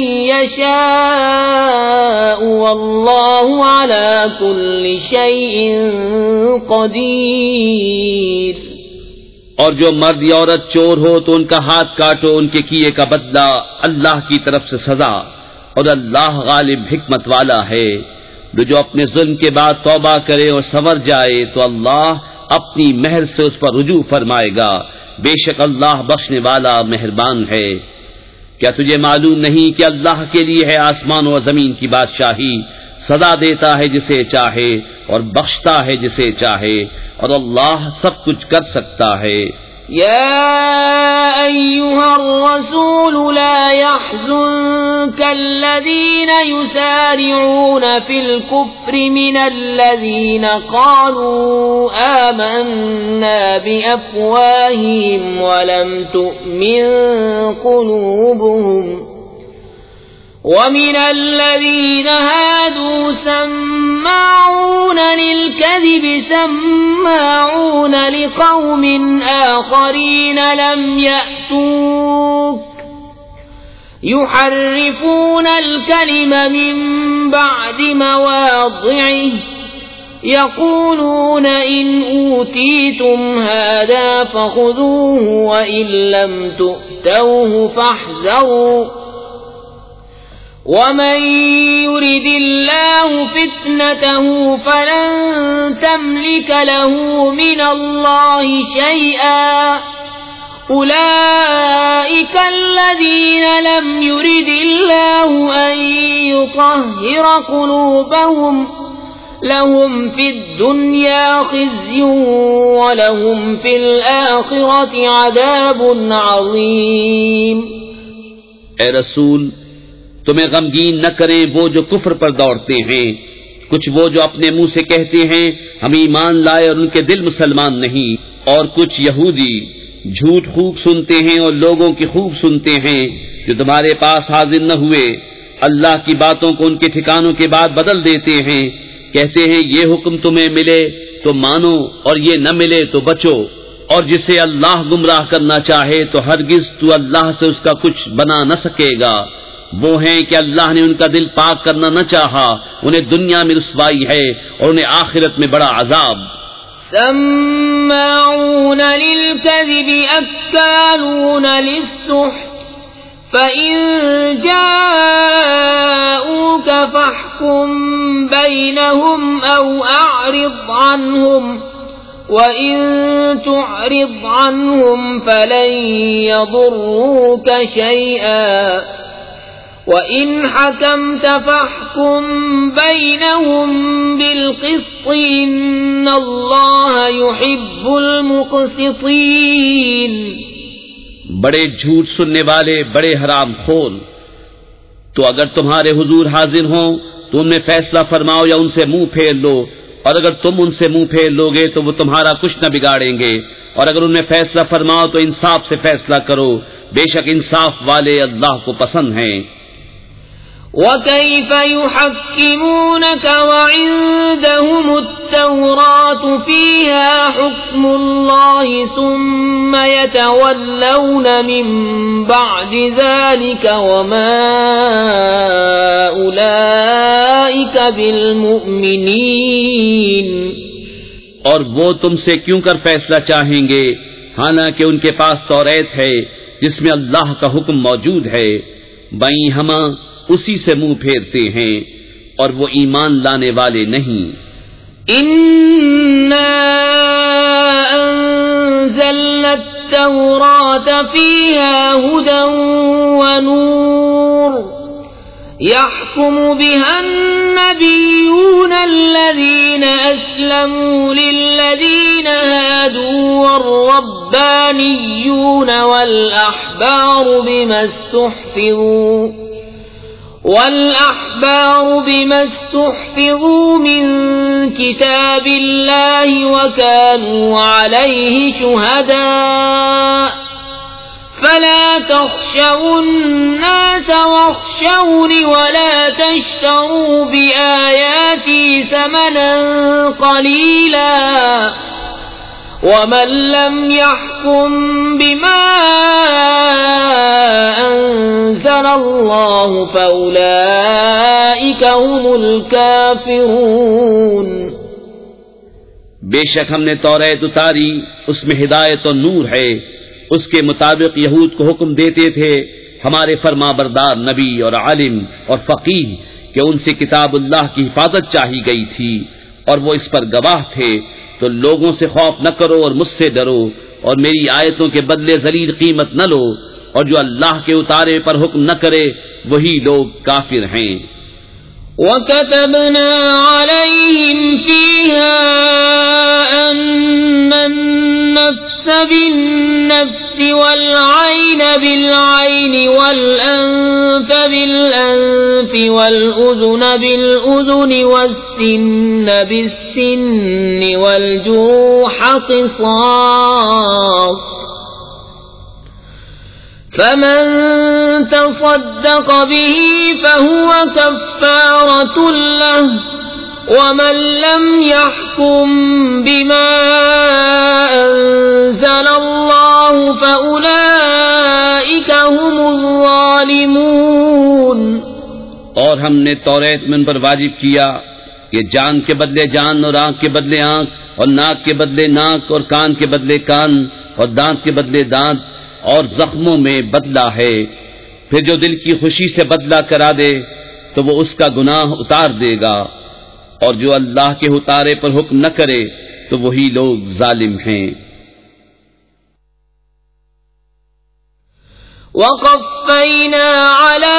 يشاء والله على كل شيء قدير. اور جو مرد یا عورت چور ہو تو ان کا ہاتھ کاٹو، ان کے کیے کا بدلہ اللہ کی طرف سے سزا، اور اللہ غالب حکمت والا ہے. جو اپنے ظلم کے بعد توبہ کرے اور سنور جائے تو اللہ اپنی مہر سے اس پر رجوع فرمائے گا. بے شک اللہ بخشنے والا مہربان ہے. کیا تجھے معلوم نہیں کہ اللہ کے لیے ہے آسمان و زمین کی بادشاہی، سزا دیتا ہے جسے چاہے اور بخشتا ہے جسے چاہے، اور اللہ سب کچھ کر سکتا ہے. يا أيها الرسول لا يحزنك الذين يسارعون في الكفر من الذين قالوا آمنا بأفواههم ولم تؤمن قلوبهم ومن الذين هادوا سماعون للكذب سماعون لقوم آخرين لم يأتوك يحرفون الكلم من بعد مواضعه يقولون إن أوتيتم هذا فخذوه وإن لم تؤتوه فاحذروا ومن يرد الله فتنته فلن تملك له من الله شيئا أولئك الذين لم يرد الله أن يطهر قلوبهم لهم في الدنيا خزي ولهم في الآخرة عذاب عظيم. اے رسول تمہیں غمگین نہ کریں وہ جو کفر پر دوڑتے ہیں، کچھ وہ جو اپنے منہ سے کہتے ہیں ہم ایمان لائے اور ان کے دل مسلمان نہیں، اور کچھ یہودی جھوٹ خوب سنتے ہیں اور لوگوں کی خوب سنتے ہیں جو تمہارے پاس حاضر نہ ہوئے، اللہ کی باتوں کو ان کے ٹھکانوں کے بعد بدل دیتے ہیں، کہتے ہیں یہ حکم تمہیں ملے تو مانو اور یہ نہ ملے تو بچو، اور جسے اللہ گمراہ کرنا چاہے تو ہرگز تو اللہ سے اس کا کچھ بنا نہ سکے گا۔ وہ ہیں کہ اللہ نے ان کا دل پاک کرنا نہ چاہا، انہیں دنیا میں رسوائی ہے اور انہیں آخرت میں بڑا عذاب۔ سماعون للكذب أكالون للسحت فإن جاءوك فاحكم بينهم أو أعرض عنهم وَإِن تُعْرِضْ عَنْهُمْ فَلَن يَضُرُّوكَ شَيْئًا وَإِنْ حَكَمْتَ فَاحْكُم بَيْنَهُم بِالْقِسْطِ إِنَّ اللَّهَ يُحِبُّ الْمُقْسِطِينَ۔ بڑے جھوٹ سننے والے، بڑے حرام خور، تو اگر تمہارے حضور حاضر ہوں تو ان میں فیصلہ فرماؤ یا ان سے منہ پھیر لو، اور اگر تم ان سے منہ پھیر لوگے تو وہ تمہارا کچھ نہ بگاڑیں گے، اور اگر ان میں فیصلہ فرماؤ تو انصاف سے فیصلہ کرو، بے شک انصاف والے اللہ کو پسند ہیں۔ وَكَيْفَ يُحَكِّمُونَكَ وَعِندَهُمُ التَّوْرَاةُ فِيهَا حُكْمُ اللَّهِ ثُمَّ يَتَوَلَّوْنَ مِن بَعْدِ ذَلِكَ وَمَا أُولَئِكَ بِالْمُؤْمِنِينَ۔ اور وہ تم سے کیوں کر فیصلہ چاہیں گے حالانکہ ان کے پاس توریت ہے جس میں اللہ کا حکم موجود ہے، بائیں ہمہ اسی سے منہ پھیرتے ہیں اور وہ ایمان لانے والے نہیں۔ اِنَّا أَنزَلْنَا التَّوْرَاةَ فِيهَا هُدًى وَنُورٌ يَحْكُمُ بِهَا النَّبِيُّونَ الَّذِينَ أَسْلَمُوا لِلَّذِينَ هَادُوا وَالرَّبَّانِيُّونَ وَالْأَحْبَارُ بِمَا اسْتُحْفِظُوا مِنْ كِتَابِ اللَّهِ وَكَانُوا عَلَيْهِ شُهَدَاءَ فَلَا تَخْشَوُا النَّاسَ وَاخْشَوْنِ وَلَا تَشْتَرُوا بِآيَاتِي ثَمَنًا قَلِيلًا وَمَن لَّمْ يَحْكُم بِمَا أَنزَلَ اللَّهُ فَأُولَئِكَ هُمُ الْكَافِرُونَ۔ بے شک ہم نے توریت اتاری، اس میں ہدایت اور نور ہے، اس کے مطابق یہود کو حکم دیتے تھے ہمارے فرما بردار نبی اور عالم اور فقیہ کہ ان سے کتاب اللہ کی حفاظت چاہی گئی تھی اور وہ اس پر گواہ تھے، تو لوگوں سے خوف نہ کرو اور مجھ سے ڈرو، اور میری آیتوں کے بدلے ذلیل قیمت نہ لو، اور جو اللہ کے اتارے پر حکم نہ کرے وہی لوگ کافر ہیں۔ وَكَتَبْنَا عَلَيْهِمْ فِيهَا أَنَّ النَّفْسَ بِالنَّفْسِ وَالْعَيْنَ بِالْعَيْنِ وَالْأَنفَ بِالْأَنفِ وَالْأُذُنَ بِالْأُذُنِ وَالسِّنَّ بِالسِّنِّ وَالْجُرُوحَ قِصَاصٌ فَمَن تَصَدَّقَ بِهِ فَهُوَ كَفَّارَةٌ لَّهُ وَمَن لَّمْ يَحْكُم بِمَا أَنزَلَ اللَّهُ فَأُولَئِكَ هُمُ الظَّالِمُونَ۔ اور ہم نے توریت میں ان پر واجب کیا کہ جان کے بدلے جان اور آنکھ کے بدلے آنکھ اور ناک کے بدلے ناک اور کان کے بدلے کان اور دانت کے بدلے دانت اور زخموں میں بدلہ ہے، پھر جو دل کی خوشی سے بدلہ کرا دے تو وہ اس کا گناہ اتار دے گا، اور جو اللہ کے اتارے پر حکم نہ کرے تو وہی لوگ ظالم ہیں۔ وَقَفَّيْنَا عَلَى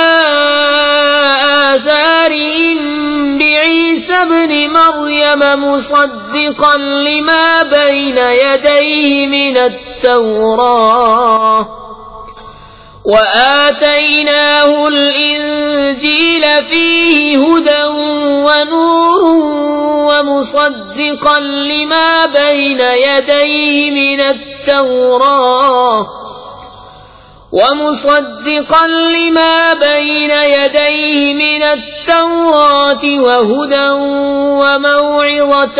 آثَارِهِم بِعِيسَى ابْنِ مَرْيَمَ مُصَدِّقًا لِّمَا بَيْنَ يَدَيْهِ مِنَ التَّوْرَاةِ وآتيناه الإنجيل فيه هدى ونور ومصدقا لما بين يديه من التوراة وهدى وموعظة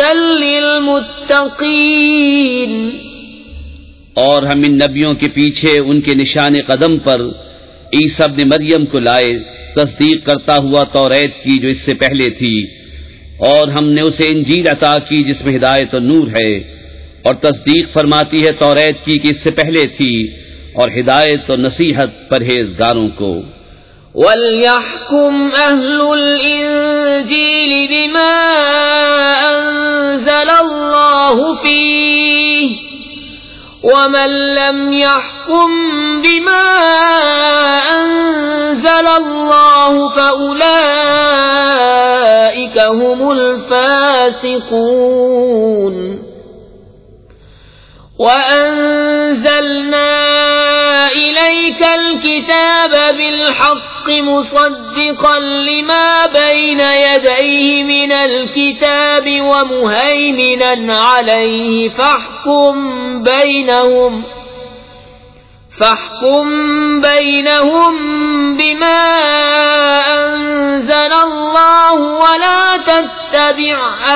للمتقين. اور ہم ان نبیوں کے پیچھے ان کے نشان قدم پر عیسیٰ ابن مریم کو لائے، تصدیق کرتا ہوا توریت کی جو اس سے پہلے تھی، اور ہم نے اسے انجیل عطا کی جس میں ہدایت و نور ہے، اور تصدیق فرماتی ہے توریت کی کہ اس سے پہلے تھی، اور ہدایت و نصیحت پرہیزگاروں کو. وَلْيَحْكُمْ أَهْلُ الْإِنجِيلِ بِمَا أَنزَلَ اللَّهُ فِيهِ وَمَن لَّمْ يَحْكُم بِمَا أَنزَلَ اللَّهُ فَأُولَٰئِكَ هُمُ الْفَاسِقُونَ. وَأَنزَلْنَا إِلَيْكَ الْكِتَابَ بِالْحَقِّ مُصَدِّقًا لِمَا بَيْنَ يَدَيْهِ مِنَ الْكِتَابِ وَمُهَيْمِنًا عَلَيْهِ فَاحْكُم بَيْنَهُم بِمَا أَنزَلَ اللَّهُ وَلَا تَتَّبِعْ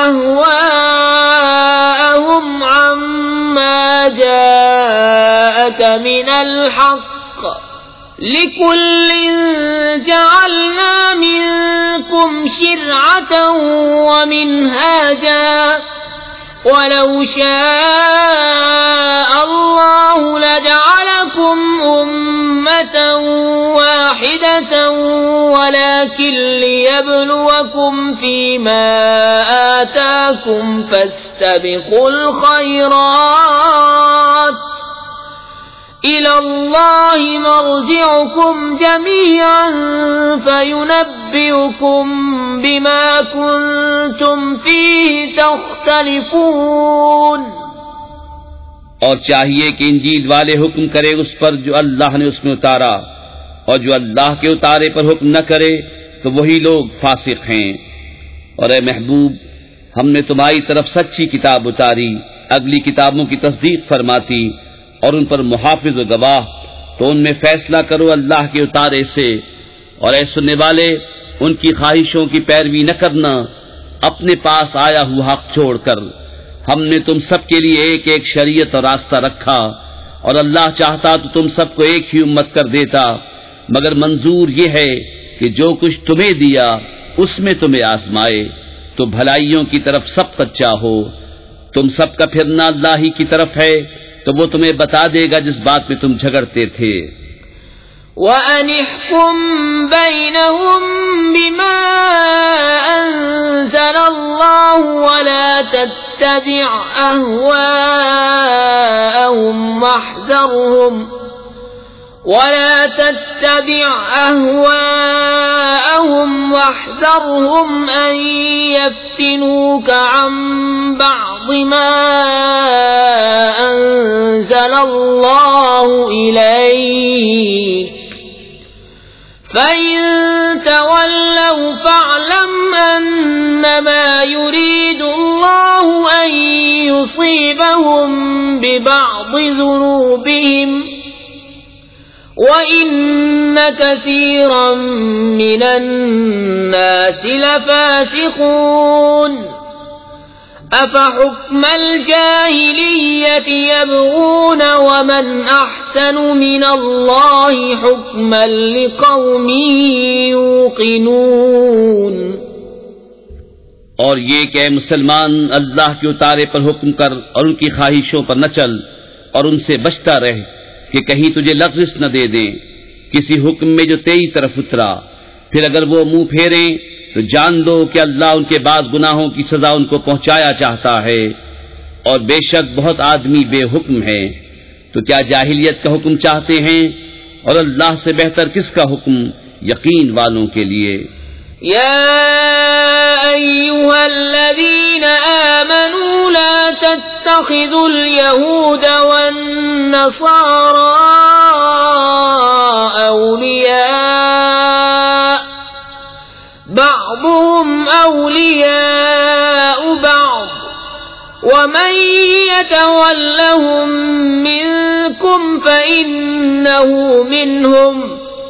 أَهْوَاءَهُمْ عَمَّا جَاءَكَ مِنَ الْحَقِّ لِكُلٍّ جَعَلْنَا مِنكُمْ شِرْعَةً وَمِنْهَاجًا وَلَوْ شَاءَ اللَّهُ لَجَعَلَكُمْ أُمَّةً وَاحِدَةً وَلَكِنْ لِيَبْلُوَكُمْ فِيمَا آتَاكُمْ فَاسْتَبِقُوا الْخَيْرَاتِ إِلَى اللَّهِ مَرْجِعُكُمْ جَمِيعًا فَيُنَبِّئُكُم بِمَا كُنتُمْ فِيهِ تَخْتَلِفُونَ. اور چاہیے کہ انجیل والے حکم کرے اس پر جو اللہ نے اس میں اتارا، اور جو اللہ کے اتارے پر حکم نہ کرے تو وہی لوگ فاسق ہیں. اور اے محبوب، ہم نے تمہاری طرف سچی کتاب اتاری، اگلی کتابوں کی تصدیق فرماتی اور ان پر محافظ و گواہ، تو ان میں فیصلہ کرو اللہ کے اتارے سے. اور اے سننے والے، ان کی خواہشوں کی پیروی نہ کرنا اپنے پاس آیا ہوا حق چھوڑ کر. ہم نے تم سب کے لیے ایک ایک شریعت اور راستہ رکھا، اور اللہ چاہتا تو تم سب کو ایک ہی امت کر دیتا، مگر منظور یہ ہے کہ جو کچھ تمہیں دیا اس میں تمہیں آزمائے، تو بھلائیوں کی طرف سب سچا ہو. تم سب کا پھرنا اللہ ہی کی طرف ہے، تو وہ تمہیں بتا دے گا جس بات میں تم جھگڑتے تھے. وَأَنِ احْكُم بَيْنَهُم بِمَا أَنزَلَ اللَّهُ وَلَا تَتَّبِعْ أَهْوَاءَهُمْ وَاحْذَرْهُمْ أَن يَفْتِنُوكَ عَن بَعْضِ مَا أَنزَلَ اللَّهُ إِلَيْكَ فَإِن تَوَلَّوْا فَاعْلَمْ أَنَّمَا يُرِيدُ اللَّهُ أَن يُصِيبَهُم بِبَعْضِ ذُنُوبِهِمْ وَإِنَّ كَثِيرًا مِّنَ النَّاسِ لَفَاسِقُونَ. أَفَحُكْمَ الْجَاهِلِيَّةِ يَبْغُونَ وَمَنْ أَحْسَنُ مِنَ اللَّهِ حُكْمًا لِقَوْمٍ يُوقِنُونَ. اور یہ کہ اے مسلمان، اللہ کے اتارے پر حکم کر اور ان کی خواہشوں پر نہ چل، اور ان سے بچتا رہ کہ کہیں تجھے لغزش نہ دے دیں کسی حکم میں جو تیری طرف اترا. پھر اگر وہ منہ پھیریں تو جان دو کہ اللہ ان کے بعض گناہوں کی سزا ان کو پہنچایا چاہتا ہے، اور بے شک بہت آدمی بے حکم ہے. تو کیا جاہلیت کا حکم چاہتے ہیں؟ اور اللہ سے بہتر کس کا حکم یقین والوں کے لیے. يا أيها الذين آمنوا لا تتخذوا اليهود والنصارى أولياء بعض ومن يتولهم منكم فإنه منهم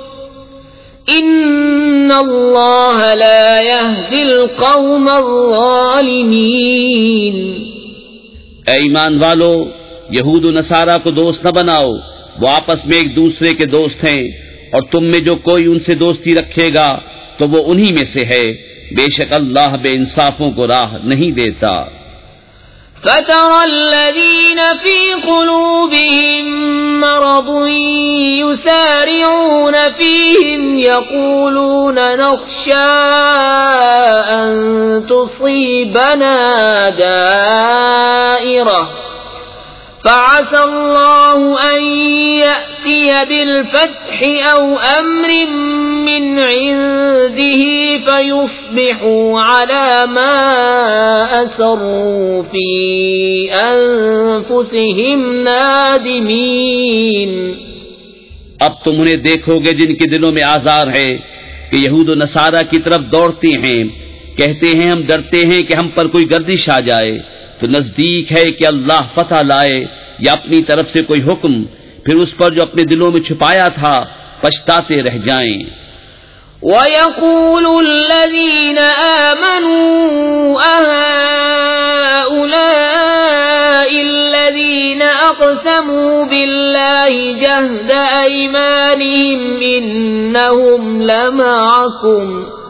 إن الله لا يهدي القوم الظالمين۔ اے ایمان والو، یہود و نصارہ کو دوست نہ بناؤ، وہ آپس میں ایک دوسرے کے دوست ہیں، اور تم میں جو کوئی ان سے دوستی رکھے گا تو وہ انہی میں سے ہے، بے شک اللہ بے انصافوں کو راہ نہیں دیتا۔ فَتَرَى الَّذِينَ فِي قُلُوبِهِم مَّرَضٌ يُسَارِعُونَ فِيهِمْ يَقُولُونَ نَخْشَىٰ أَن تُصِيبَنَا دَائِرَةٌ فَعَسَى اللَّهُ أَن يَأْتِيَ بِالْفَتْحِ أَوْ أَمْرٍ مِّنْ عِندِهِ فَيُصْبِحُوا عَلَىٰ مَا أَسَرُّوا فِي أَنفُسِهِمْ نَادِمِينَ۔ اب تم انہیں دیکھو گے جن کے دلوں میں آزار ہے کہ یہود و نصارہ کی طرف دوڑتے ہیں، کہتے ہیں ہم ڈرتے ہیں کہ ہم پر کوئی گردش آ جائے، تو نزدیک ہے کہ اللہ فتح لائے یا اپنی طرف سے کوئی حکم، پھر اس پر جو اپنے دلوں میں چھپایا تھا پچھتاتے رہ جائیں۔ وَيَقُولُ الَّذِينَ آمَنُوا أَهَٰؤُلَاءِ الَّذِينَ أَقْسَمُوا بِاللَّهِ جَهْدَ أَيْمَانِهِمْ إِنَّهُمْ لَمَعَكُمْ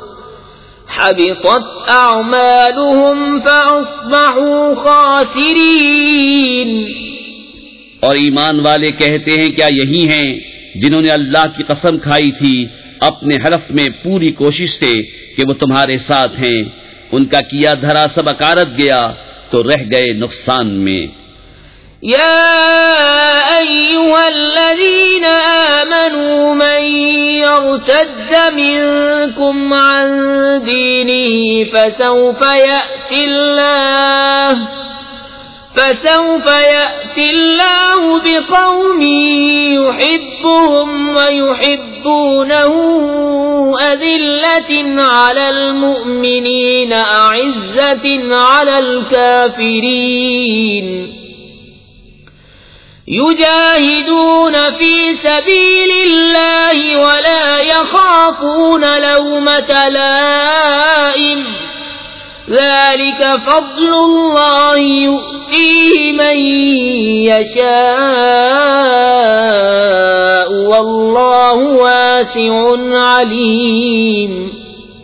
حبطت اعمالهم فاصبحوا خاسرین۔ اور ایمان والے کہتے ہیں کیا یہی ہیں جنہوں نے اللہ کی قسم کھائی تھی اپنے حلف میں پوری کوشش سے کہ وہ تمہارے ساتھ ہیں، ان کا کیا دھرا سب اکارت گیا تو رہ گئے نقصان میں۔ يا أيها الذين آمنوا من يرتد منكم عن دينه فسوف يأتي الله بقوم يحبهم ويحبونه أذلة على المؤمنين أعزة على الكافرين يجاهدون في سبيل الله ولا يخافون لومة لائم ذلك فضل الله يؤتيه من يشاء والله واسع عليم۔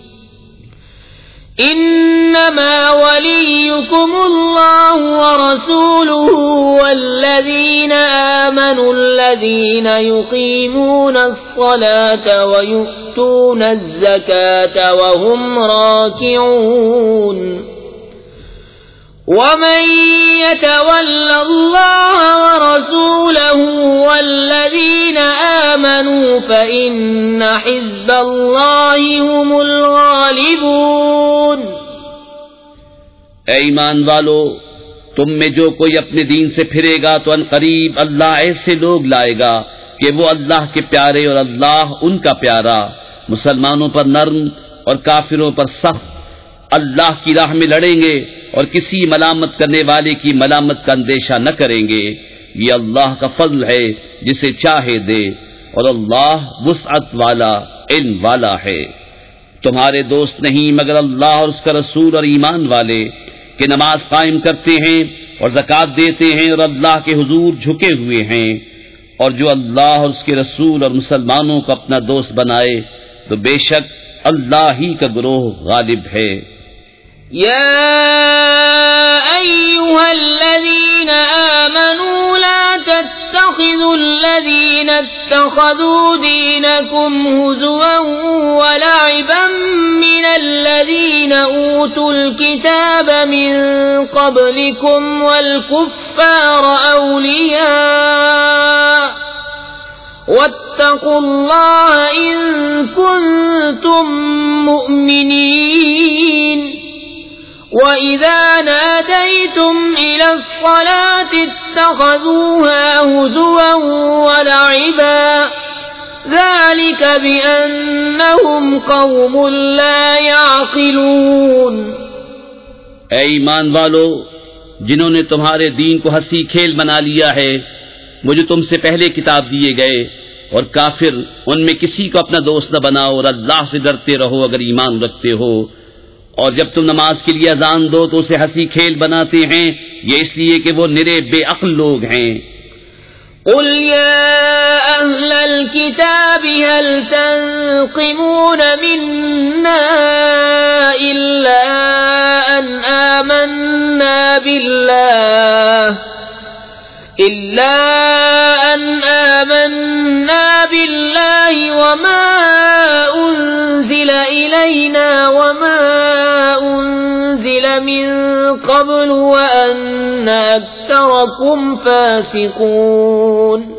انما وليكم الله ورسوله والذين آمنوا الذين يقيمون الصلاة ويؤتون الزكاة وهم راكعون ومن يتول الله ورسوله والذين آمنوا فإن حزب الله هم الغالبون۔ اے ایمان والو، تم میں جو کوئی اپنے دین سے پھرے گا تو ان قریب اللہ ایسے لوگ لائے گا کہ وہ اللہ کے پیارے اور اللہ ان کا پیارا، مسلمانوں پر نرم اور کافروں پر سخت، اللہ کی راہ میں لڑیں گے اور کسی ملامت کرنے والے کی ملامت کا اندیشہ نہ کریں گے۔ یہ اللہ کا فضل ہے جسے چاہے دے، اور اللہ وسعت والا علم والا ہے۔ تمہارے دوست نہیں مگر اللہ اور اس کا رسول اور ایمان والے کہ نماز قائم کرتے ہیں اور زکوٰۃ دیتے ہیں اور اللہ کے حضور جھکے ہوئے ہیں، اور جو اللہ اور اس کے رسول اور مسلمانوں کو اپنا دوست بنائے تو بے شک اللہ ہی کا گروہ غالب ہے۔ يا أيها الذين آمنوا لا تتخذوا الذين اتخذوا دينكم هزوا ولعبا من الذين أوتوا الكتاب من قبلكم والكفار أولياء واتقوا الله إن كنتم مؤمنين۔ وَإِذَا نَادَيْتُمْ إِلَى الصَّلَاةِ اتَّخَذُوهَا هُزُوًا وَلَعِبًا ذَلِكَ بِأَنَّهُمْ قَوْمٌ لَا يَعْقِلُونَ۔ اے ایمان والو، جنہوں نے تمہارے دین کو ہنسی کھیل بنا لیا ہے، وہ جو تم سے پہلے کتاب دیے گئے، اور کافر، ان میں کسی کو اپنا دوست نہ بناؤ، اور اللہ سے ڈرتے رہو اگر ایمان رکھتے ہو۔ اور جب تم نماز کے لیے اذان دو تو اسے ہنسی کھیل بناتے ہیں، یہ اس لیے کہ وہ نرے بے عقل لوگ ہیں۔ قل يا أهل الكتاب هل تنقمون منا إلا أن آمنا بالله وما أنزل إلينا وما أنزل من قبل وأن أكثركم فاسقون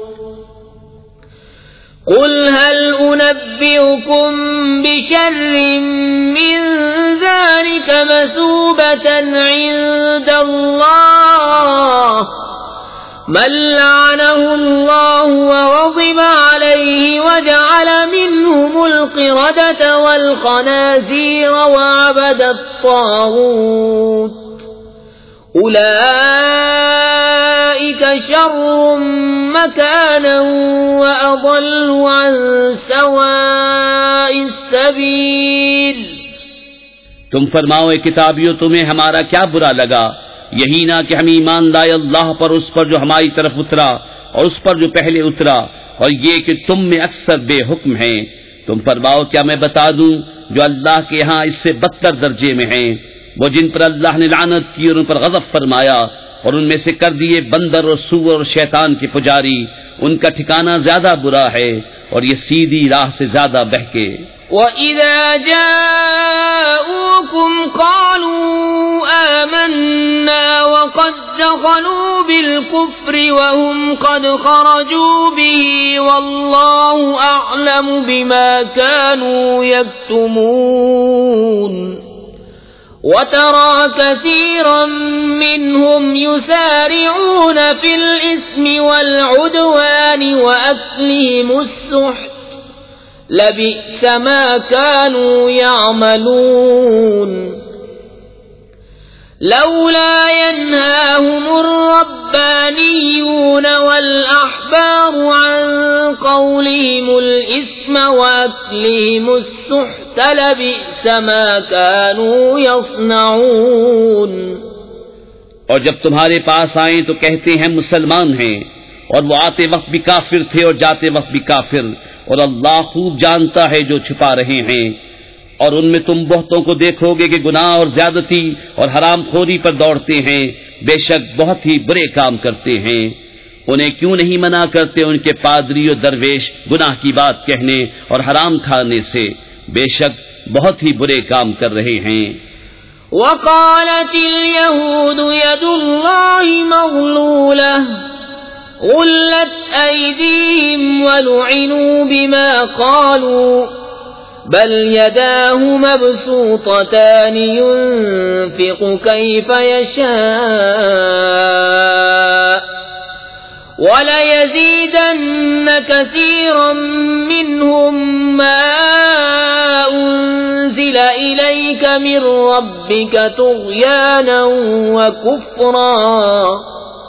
قل هل أنبئكم بشر من ذلك مثوبة عند الله من لعنه الله وغضب عليه وجعل منهم القردة والخنازير وعبد الطاغوت أولئك شر مكانا وأضل عن سواء السبيل۔ تم فرماؤ اے کتابیوں، تمہیں ہمارا کیا برا لگا؟ یہی نہ کہ ہم ایمان لائے اللہ پر، اس پر جو ہماری طرف اترا اور اس پر جو پہلے اترا، اور یہ کہ تم میں اکثر بے حکم ہیں۔ تم فرماؤ کیا میں بتا دوں جو اللہ کے ہاں اس سے بدتر درجے میں ہیں، وہ جن پر اللہ نے لعنت کی اور ان پر غضب فرمایا اور ان میں سے کر دیے بندر اور سور اور شیطان کے پجاری، ان کا ٹھکانہ زیادہ برا ہے اور یہ سیدھی راہ سے زیادہ بہکے۔ وَإِذَا جَاءُوكُمْ قَالُوا آمَنَّا وَقَدْ دَخَلُوا بِالْكُفْرِ وَهُمْ قَدْ خَرَجُوا بِهِ وَاللَّهُ أَعْلَمُ بِمَا كَانُوا يَكْتُمُونَ وَتَرَى كَثِيرًا مِّنْهُمْ يُسَارِعُونَ فِي الْإِثْمِ وَالْعُدْوَانِ وَأَكْلِهِمُ السُّحْتَ لبئس ما كانوا يعملون لولا ينهاهم الربانيون والأحبار عن قولهم الإثم وأكلهم السحت لبئس ما كانوا يصنعون۔ اور جب تمہارے پاس آئیں تو کہتے ہیں مسلمان ہیں، اور وہ آتے وقت بھی کافر تھے اور جاتے وقت بھی کافر، اور اللہ خوب جانتا ہے جو چھپا رہے ہیں۔ اور ان میں تم بہتوں کو دیکھو گے کہ گناہ اور زیادتی اور حرام خوری پر دوڑتے ہیں، بے شک بہت ہی برے کام کرتے ہیں۔ انہیں کیوں نہیں منع کرتے ان کے پادری اور درویش گناہ کی بات کہنے اور حرام کھانے سے؟ بے شک بہت ہی برے کام کر رہے ہیں۔ وقالت اليهود يد الله مغلولة غلت أيديهم ولعنوا بما قالوا بل يداه مبسوطتان ينفق كيف يشاء وليزيدن كثيرا منهم ما أنزل إليك من ربك طغيانا وكفرا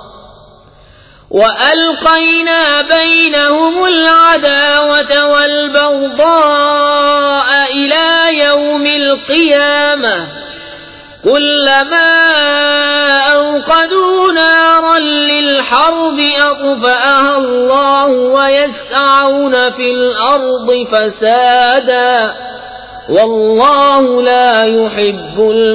وألقينا بينهم العداوة والبغضاء إلى يوم القيامة كلما أوقدوا نارا للحرب أطفأها الله ويسعون في الأرض فسادا والله لا يحب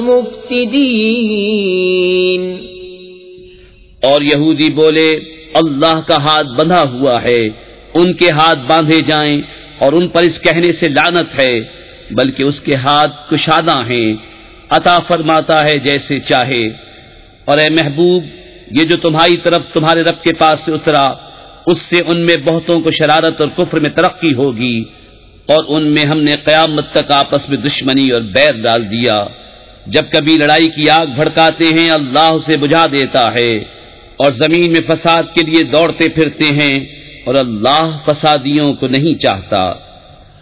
المفسدين۔ اور یہودی بولے اللہ کا ہاتھ بندھا ہوا ہے، ان کے ہاتھ باندھے جائیں، اور ان پر اس کہنے سے لعنت ہے، بلکہ اس کے ہاتھ کشادہ ہیں، عطا فرماتا ہے جیسے چاہے۔ اور اے محبوب، یہ جو تمہاری طرف تمہارے رب کے پاس سے اترا، اس سے ان میں بہتوں کو شرارت اور کفر میں ترقی ہوگی، اور ان میں ہم نے قیامت تک آپس میں دشمنی اور بیر ڈال دیا۔ جب کبھی لڑائی کی آگ بھڑکاتے ہیں اللہ اسے بجھا دیتا ہے، اور زمین میں فساد کے لیے دوڑتے پھرتے ہیں، اور اللہ فسادیوں کو نہیں چاہتا۔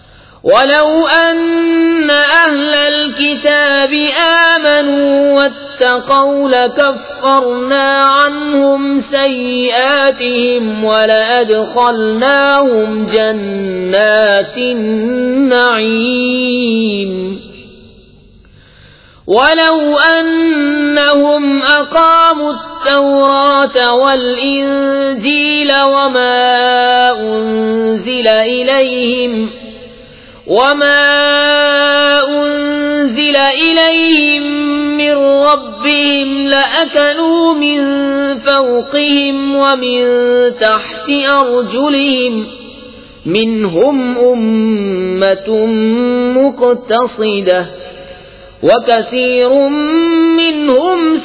وَلَوْ أَنَّ أَهْلَ الْكِتَابِ آمَنُوا اتقوا لكفرنا عنهم سيئاتهم ولأدخلناهم جنات النعيم ولو أنهم أقاموا التوراة والإنجيل وما أنزل إليهم من ربهم لأكلوا من فوقهم ومن تحت أرجلهم منهم أمة مقتصدة وكثير منهم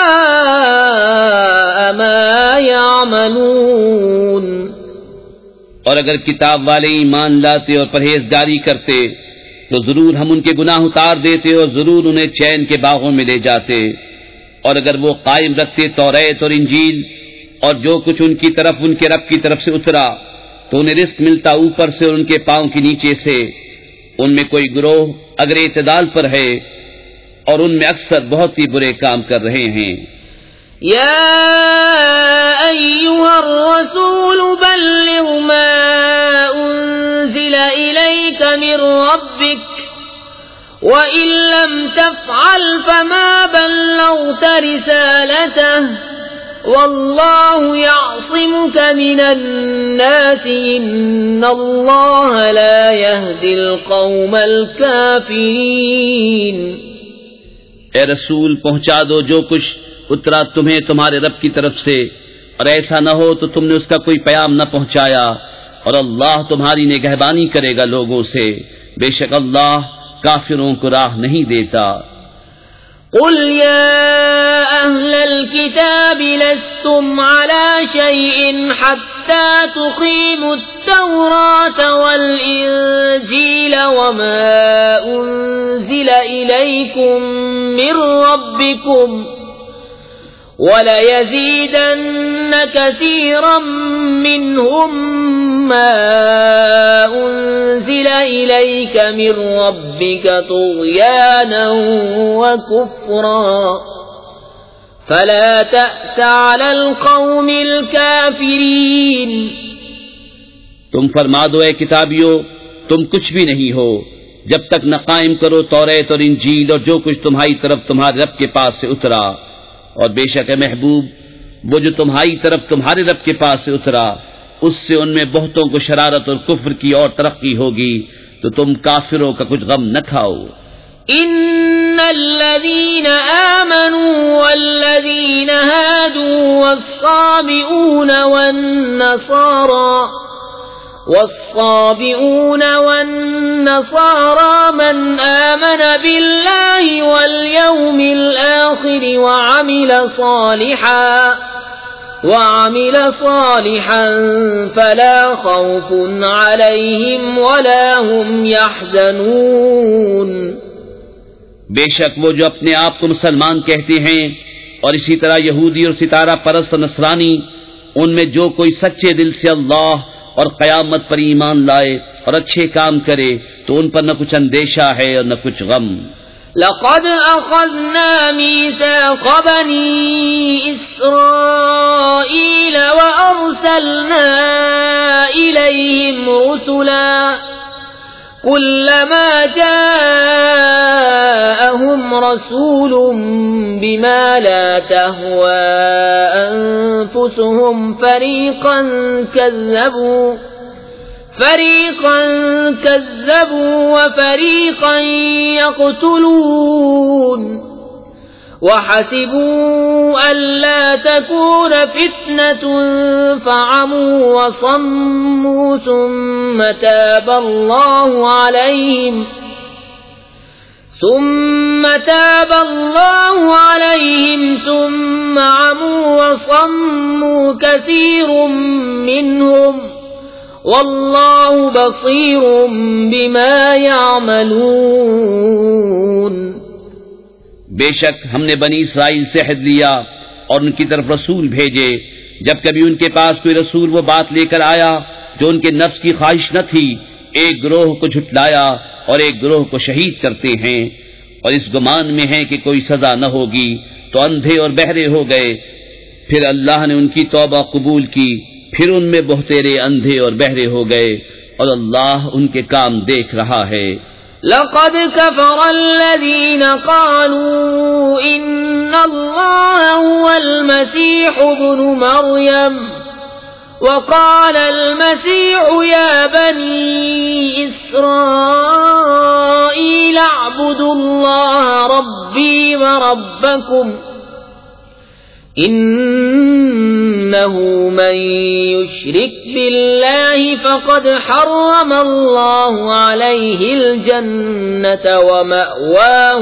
ساء ما يعملون. اور اگر کتاب والے ایمان لاتے اور پرہیزگاری کرتے تو ضرور ہم ان کے گناہ اتار دیتے اور ضرور انہیں چین کے باغوں میں لے جاتے. اور اگر وہ قائم رکھتے توریت اور انجیل اور جو کچھ ان کی طرف ان کے رب کی طرف سے اترا تو انہیں رزق ملتا اوپر سے اور ان کے پاؤں کے نیچے سے. ان میں کوئی گروہ اگر اعتدال پر ہے اور ان میں اکثر بہت ہی برے کام کر رہے ہیں. يا أيها الرسول بلغ ما أنزل إليك من ربك وإن لم تفعل فما بلغت رسالته والله يعصمك من الناس إن الله لا يهدي القوم الكافرين. اے رسول پہنچا دو جو کچھ اترا تمہیں تمہارے رب کی طرف سے، اور ایسا نہ ہو تو تم نے اس کا کوئی پیام نہ پہنچایا، اور اللہ تمہاری نگہبانی کرے گا لوگوں سے، بے شک اللہ کافروں کو راہ نہیں دیتا. قل يا أهل الكتاب لستم على شيء حتى تقيموا التوراة والإنجيل وما أنزل إليكم من ربكم وَلَيَزِيدَنَّ كَثِيرًا مِّنْهُمْ مَا أُنزِلَ إِلَيْكَ مِن رَّبِّكَ طُغْيَانًا وَكُفْرًا فَلَا تَأْسَ عَلَى الْقَوْمِ الْكَافِرِينَ. تم فرما دو اے کتابیو تم کچھ بھی نہیں ہو جب تک نہ قائم کرو توریت اور انجیل اور جو کچھ تمہاری طرف تمہارے رب کے پاس سے اترا، اور بے شک محبوب وہ جو تمہاری طرف تمہارے رب کے پاس سے اترا اس سے ان میں بہتوں کو شرارت اور کفر کی اور ترقی ہوگی، تو تم کافروں کا کچھ غم نہ کھاؤ. ان الذين آمنوا والذين هادوا والصابئون والنصارى من آمن بالله واليوم الآخر وعمل صالحا فلا خوف عليهم ولا هم يحزنون. بے شک وہ جو اپنے آپ کو مسلمان کہتے ہیں اور اسی طرح یہودی اور ستارہ پرست نصرانی، ان میں جو کوئی سچے دل سے اللہ اور قیامت پر ایمان لائے اور اچھے کام کرے تو ان پر نہ کچھ اندیشہ ہے اور نہ کچھ غم. لقد أخذنا ميثاق بني إسرائيل وأرسلنا إليهم رسلا كلما جاءهم رسول بما لا تهوى أنفسهم فريقا كذبوا وفريقا يقتلون وحسبوا ألا تكون فتنة فعموا وصموا ثم تاب الله عليهم ثم عموا وصموا كثير منهم واللہ بصیر بما يعملون. بے شک ہم نے بنی اسرائیل سے عہد لیا اور ان کی طرف رسول بھیجے، جب کبھی ان کے پاس کوئی رسول وہ بات لے کر آیا جو ان کے نفس کی خواہش نہ تھی، ایک گروہ کو جھٹلایا اور ایک گروہ کو شہید کرتے ہیں، اور اس گمان میں ہے کہ کوئی سزا نہ ہوگی تو اندھے اور بہرے ہو گئے، پھر اللہ نے ان کی توبہ قبول کی، پھر ان میں بہتیرے اندھے اور بہرے ہو گئے، اور اللہ ان کے کام دیکھ رہا ہے۔ لقد كفر الذين قالوا إن الله هو المسيح ابن مريم وقال المسيح يا بني إسرائيل اعبدوا الله ربي وربكم إنه من يشرك بالله فقد حرم الله عليه الجنة ومأواه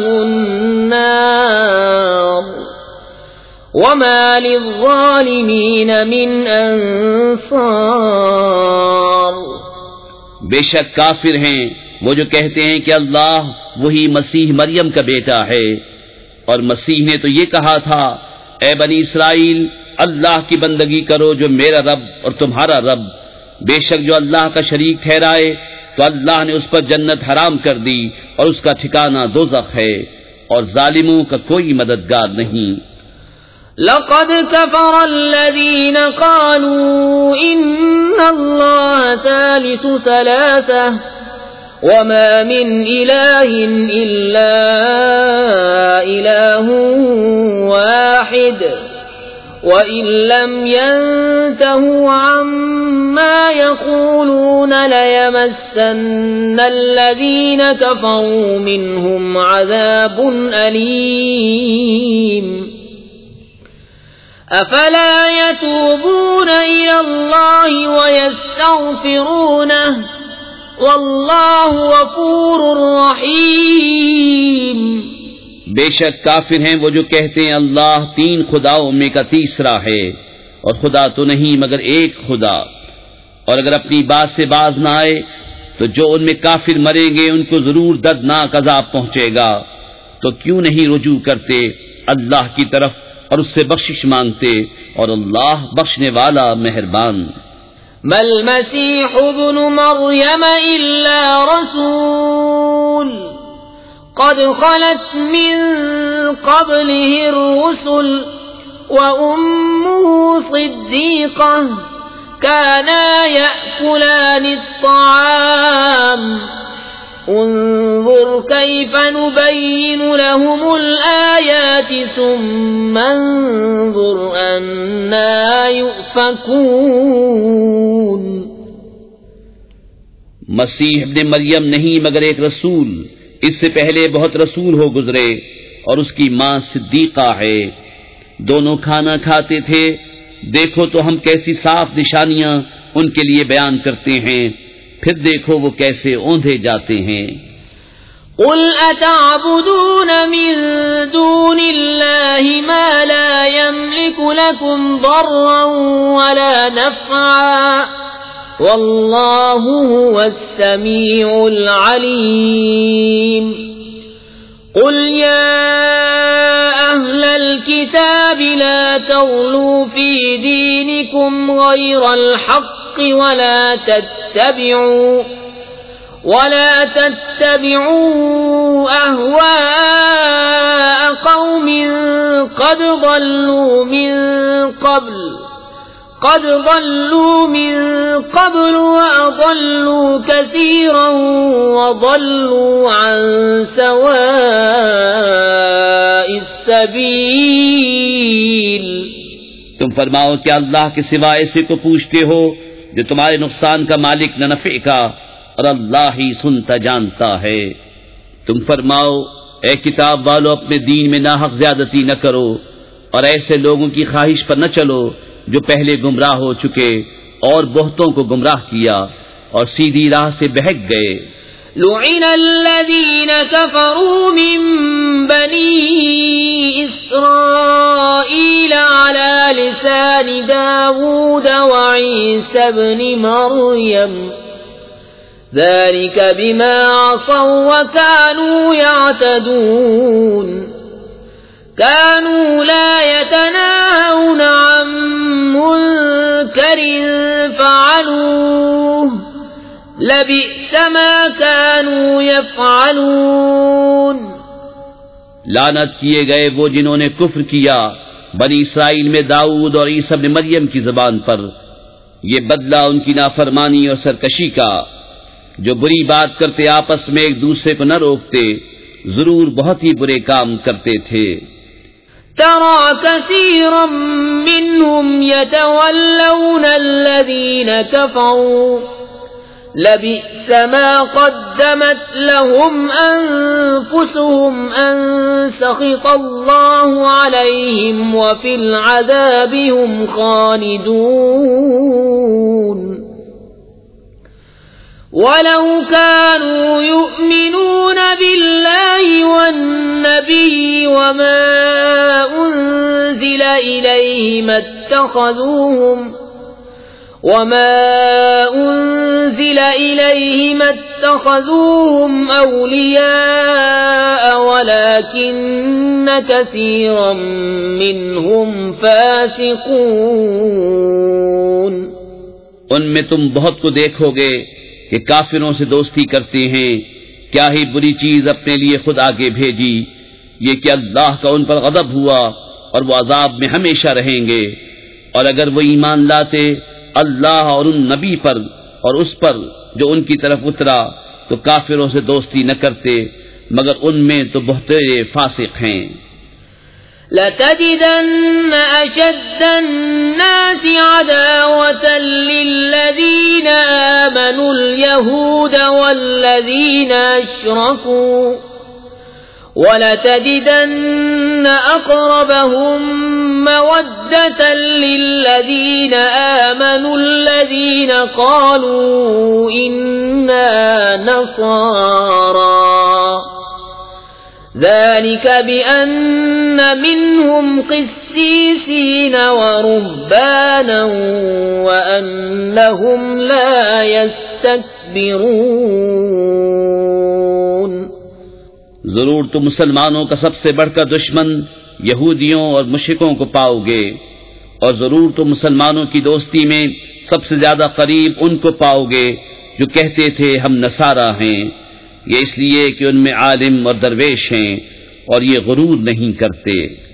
النار وما للظالمين من انصار۔ بے شک کافر ہیں وہ جو کہتے ہیں کہ اللہ وہی مسیح مریم کا بیٹا ہے، اور مسیح نے تو یہ کہا تھا، اے بنی اسرائیل اللہ کی بندگی کرو جو میرا رب اور تمہارا رب، بے شک جو اللہ کا شریک ٹھہرائے تو اللہ نے اس پر جنت حرام کر دی اور اس کا ٹھکانہ دوزخ ہے، اور ظالموں کا کوئی مددگار نہیں۔ لقد كفر الذين قالوا إن الله ثالث ثلاثة وما من إله إلا إله واحد وإن لم ينتهوا عما يقولون ليمسن الذين كفروا منهم عذاب أليم أفلا يتوبون إلى الله ويستغفرونه واللہ غفور رحیم۔ بے شک کافر ہیں وہ جو کہتے ہیں اللہ تین خداؤں میں کا تیسرا ہے، اور خدا تو نہیں مگر ایک خدا، اور اگر اپنی بات سے باز نہ آئے تو جو ان میں کافر مریں گے ان کو ضرور دردناک عذاب پہنچے گا، تو کیوں نہیں رجوع کرتے اللہ کی طرف اور اس سے بخشش مانگتے، اور اللہ بخشنے والا مہربان۔ ما المسيح ابن مريم إلا رسول قد خلت من قبله الرسل وأمه صديقة كانا يأكلان الطعام انظر كيف نبين لهم الآيات ثم انظر أنا يؤفكون۔ مسیح ابن مریم نہیں مگر ایک رسول، اس سے پہلے بہت رسول ہو گزرے، اور اس کی ماں صدیقہ ہے، دونوں کھانا کھاتے تھے، دیکھو تو ہم کیسی صاف نشانیاں ان کے لیے بیان کرتے ہیں، پھر دیکھو وہ کیسے اوندھے جاتے ہیں۔ قل اتعبدون من دون اللہ ما لا يملك لكم ضرا ولا نفعا واللہ هو السمیع العلیم۔ قل يا أهل الكتاب لا تغلوا في دينكم غير الحق ولا تتبعوا أهواء قوم قد ضلوا من قبل وأضلوا كثيرا وضلوا عن سواء السبيل۔ تم فرماؤ کہ اللہ کے سوا ایسے کو پوچھتے ہو جو تمہارے نقصان کا مالک نہ نفع کا، اور اللہ ہی سنتا جانتا ہے۔ تم فرماؤ اے کتاب والو اپنے دین میں ناحق زیادتی نہ کرو، اور ایسے لوگوں کی خواہش پر نہ چلو جو پہلے گمراہ ہو چکے اور بہتوں کو گمراہ کیا اور سیدھی راہ سے بہک گئے۔ لعن الذين كفروا من بني إسرائيل على لسان داود وعيسى بن مريم ذلك بما عصوا وكانوا يعتدون كانوا لا يتناهون عن منكر فعلوه لبئس ما كانوا يفعلون۔ لعنت کیے گئے وہ جنہوں نے کفر کیا بنی اسرائیل میں داؤد اور عیسی ابن مریم کی زبان پر، یہ بدلہ ان کی نافرمانی اور سرکشی کا۔ جو بری بات کرتے آپس میں ایک دوسرے کو نہ روکتے، ضرور بہت ہی برے کام کرتے تھے۔ ترى كثيرا منهم يتولون الذين كفروا لبئس ما قدمت لهم أنفسهم أن سخط الله عليهم وفي العذاب هم خالدون وَلَوْ كَانُوا يُؤْمِنُونَ بِاللَّهِ وَالنَّبِيِّ وَمَا أُنزِلَ إِلَيْهِ مَا اتَّخَذُوهُمْ أَوْلِيَاءَ وَلَكِنَّ كَثِيرًا مِّنْهُمْ فَاسِقُونَ۔ ان میں تم بہت کو دیکھو گے کہ کافروں سے دوستی کرتے ہیں، کیا ہی بری چیز اپنے لیے خود آگے بھیجی، یہ کہ اللہ کا ان پر غضب ہوا اور وہ عذاب میں ہمیشہ رہیں گے۔ اور اگر وہ ایمان لاتے اللہ اور ان نبی پر اور اس پر جو ان کی طرف اترا تو کافروں سے دوستی نہ کرتے، مگر ان میں تو بہت فاسق ہیں۔ لَتَجِدَنَّ أَشَدَّ النَّاسِ عَدَاوَةً لِّلَّذِينَ آمَنُوا الْيَهُودَ وَالَّذِينَ أَشْرَكُوا وَلَتَجِدَنَّ أَقْرَبَهُم مَّوَدَّةً لِّلَّذِينَ آمَنُوا الَّذِينَ قَالُوا إِنَّا نَصَارَىٰ ذَلِكَ بِأَنَّ مِنْهُمْ قِسِّيسِينَ وَرُهْبَانًا وَأَنَّهُمْ لَا يَسْتَكْبِرُونَ۔ ضرور تم مسلمانوں کا سب سے بڑھ کر دشمن یہودیوں اور مشرکوں کو پاؤ گے، اور ضرور تم مسلمانوں کی دوستی میں سب سے زیادہ قریب ان کو پاؤ گے جو کہتے تھے ہم نصارہ ہیں، یہ اس لیے کہ ان میں عالم اور درویش ہیں اور یہ غرور نہیں کرتے۔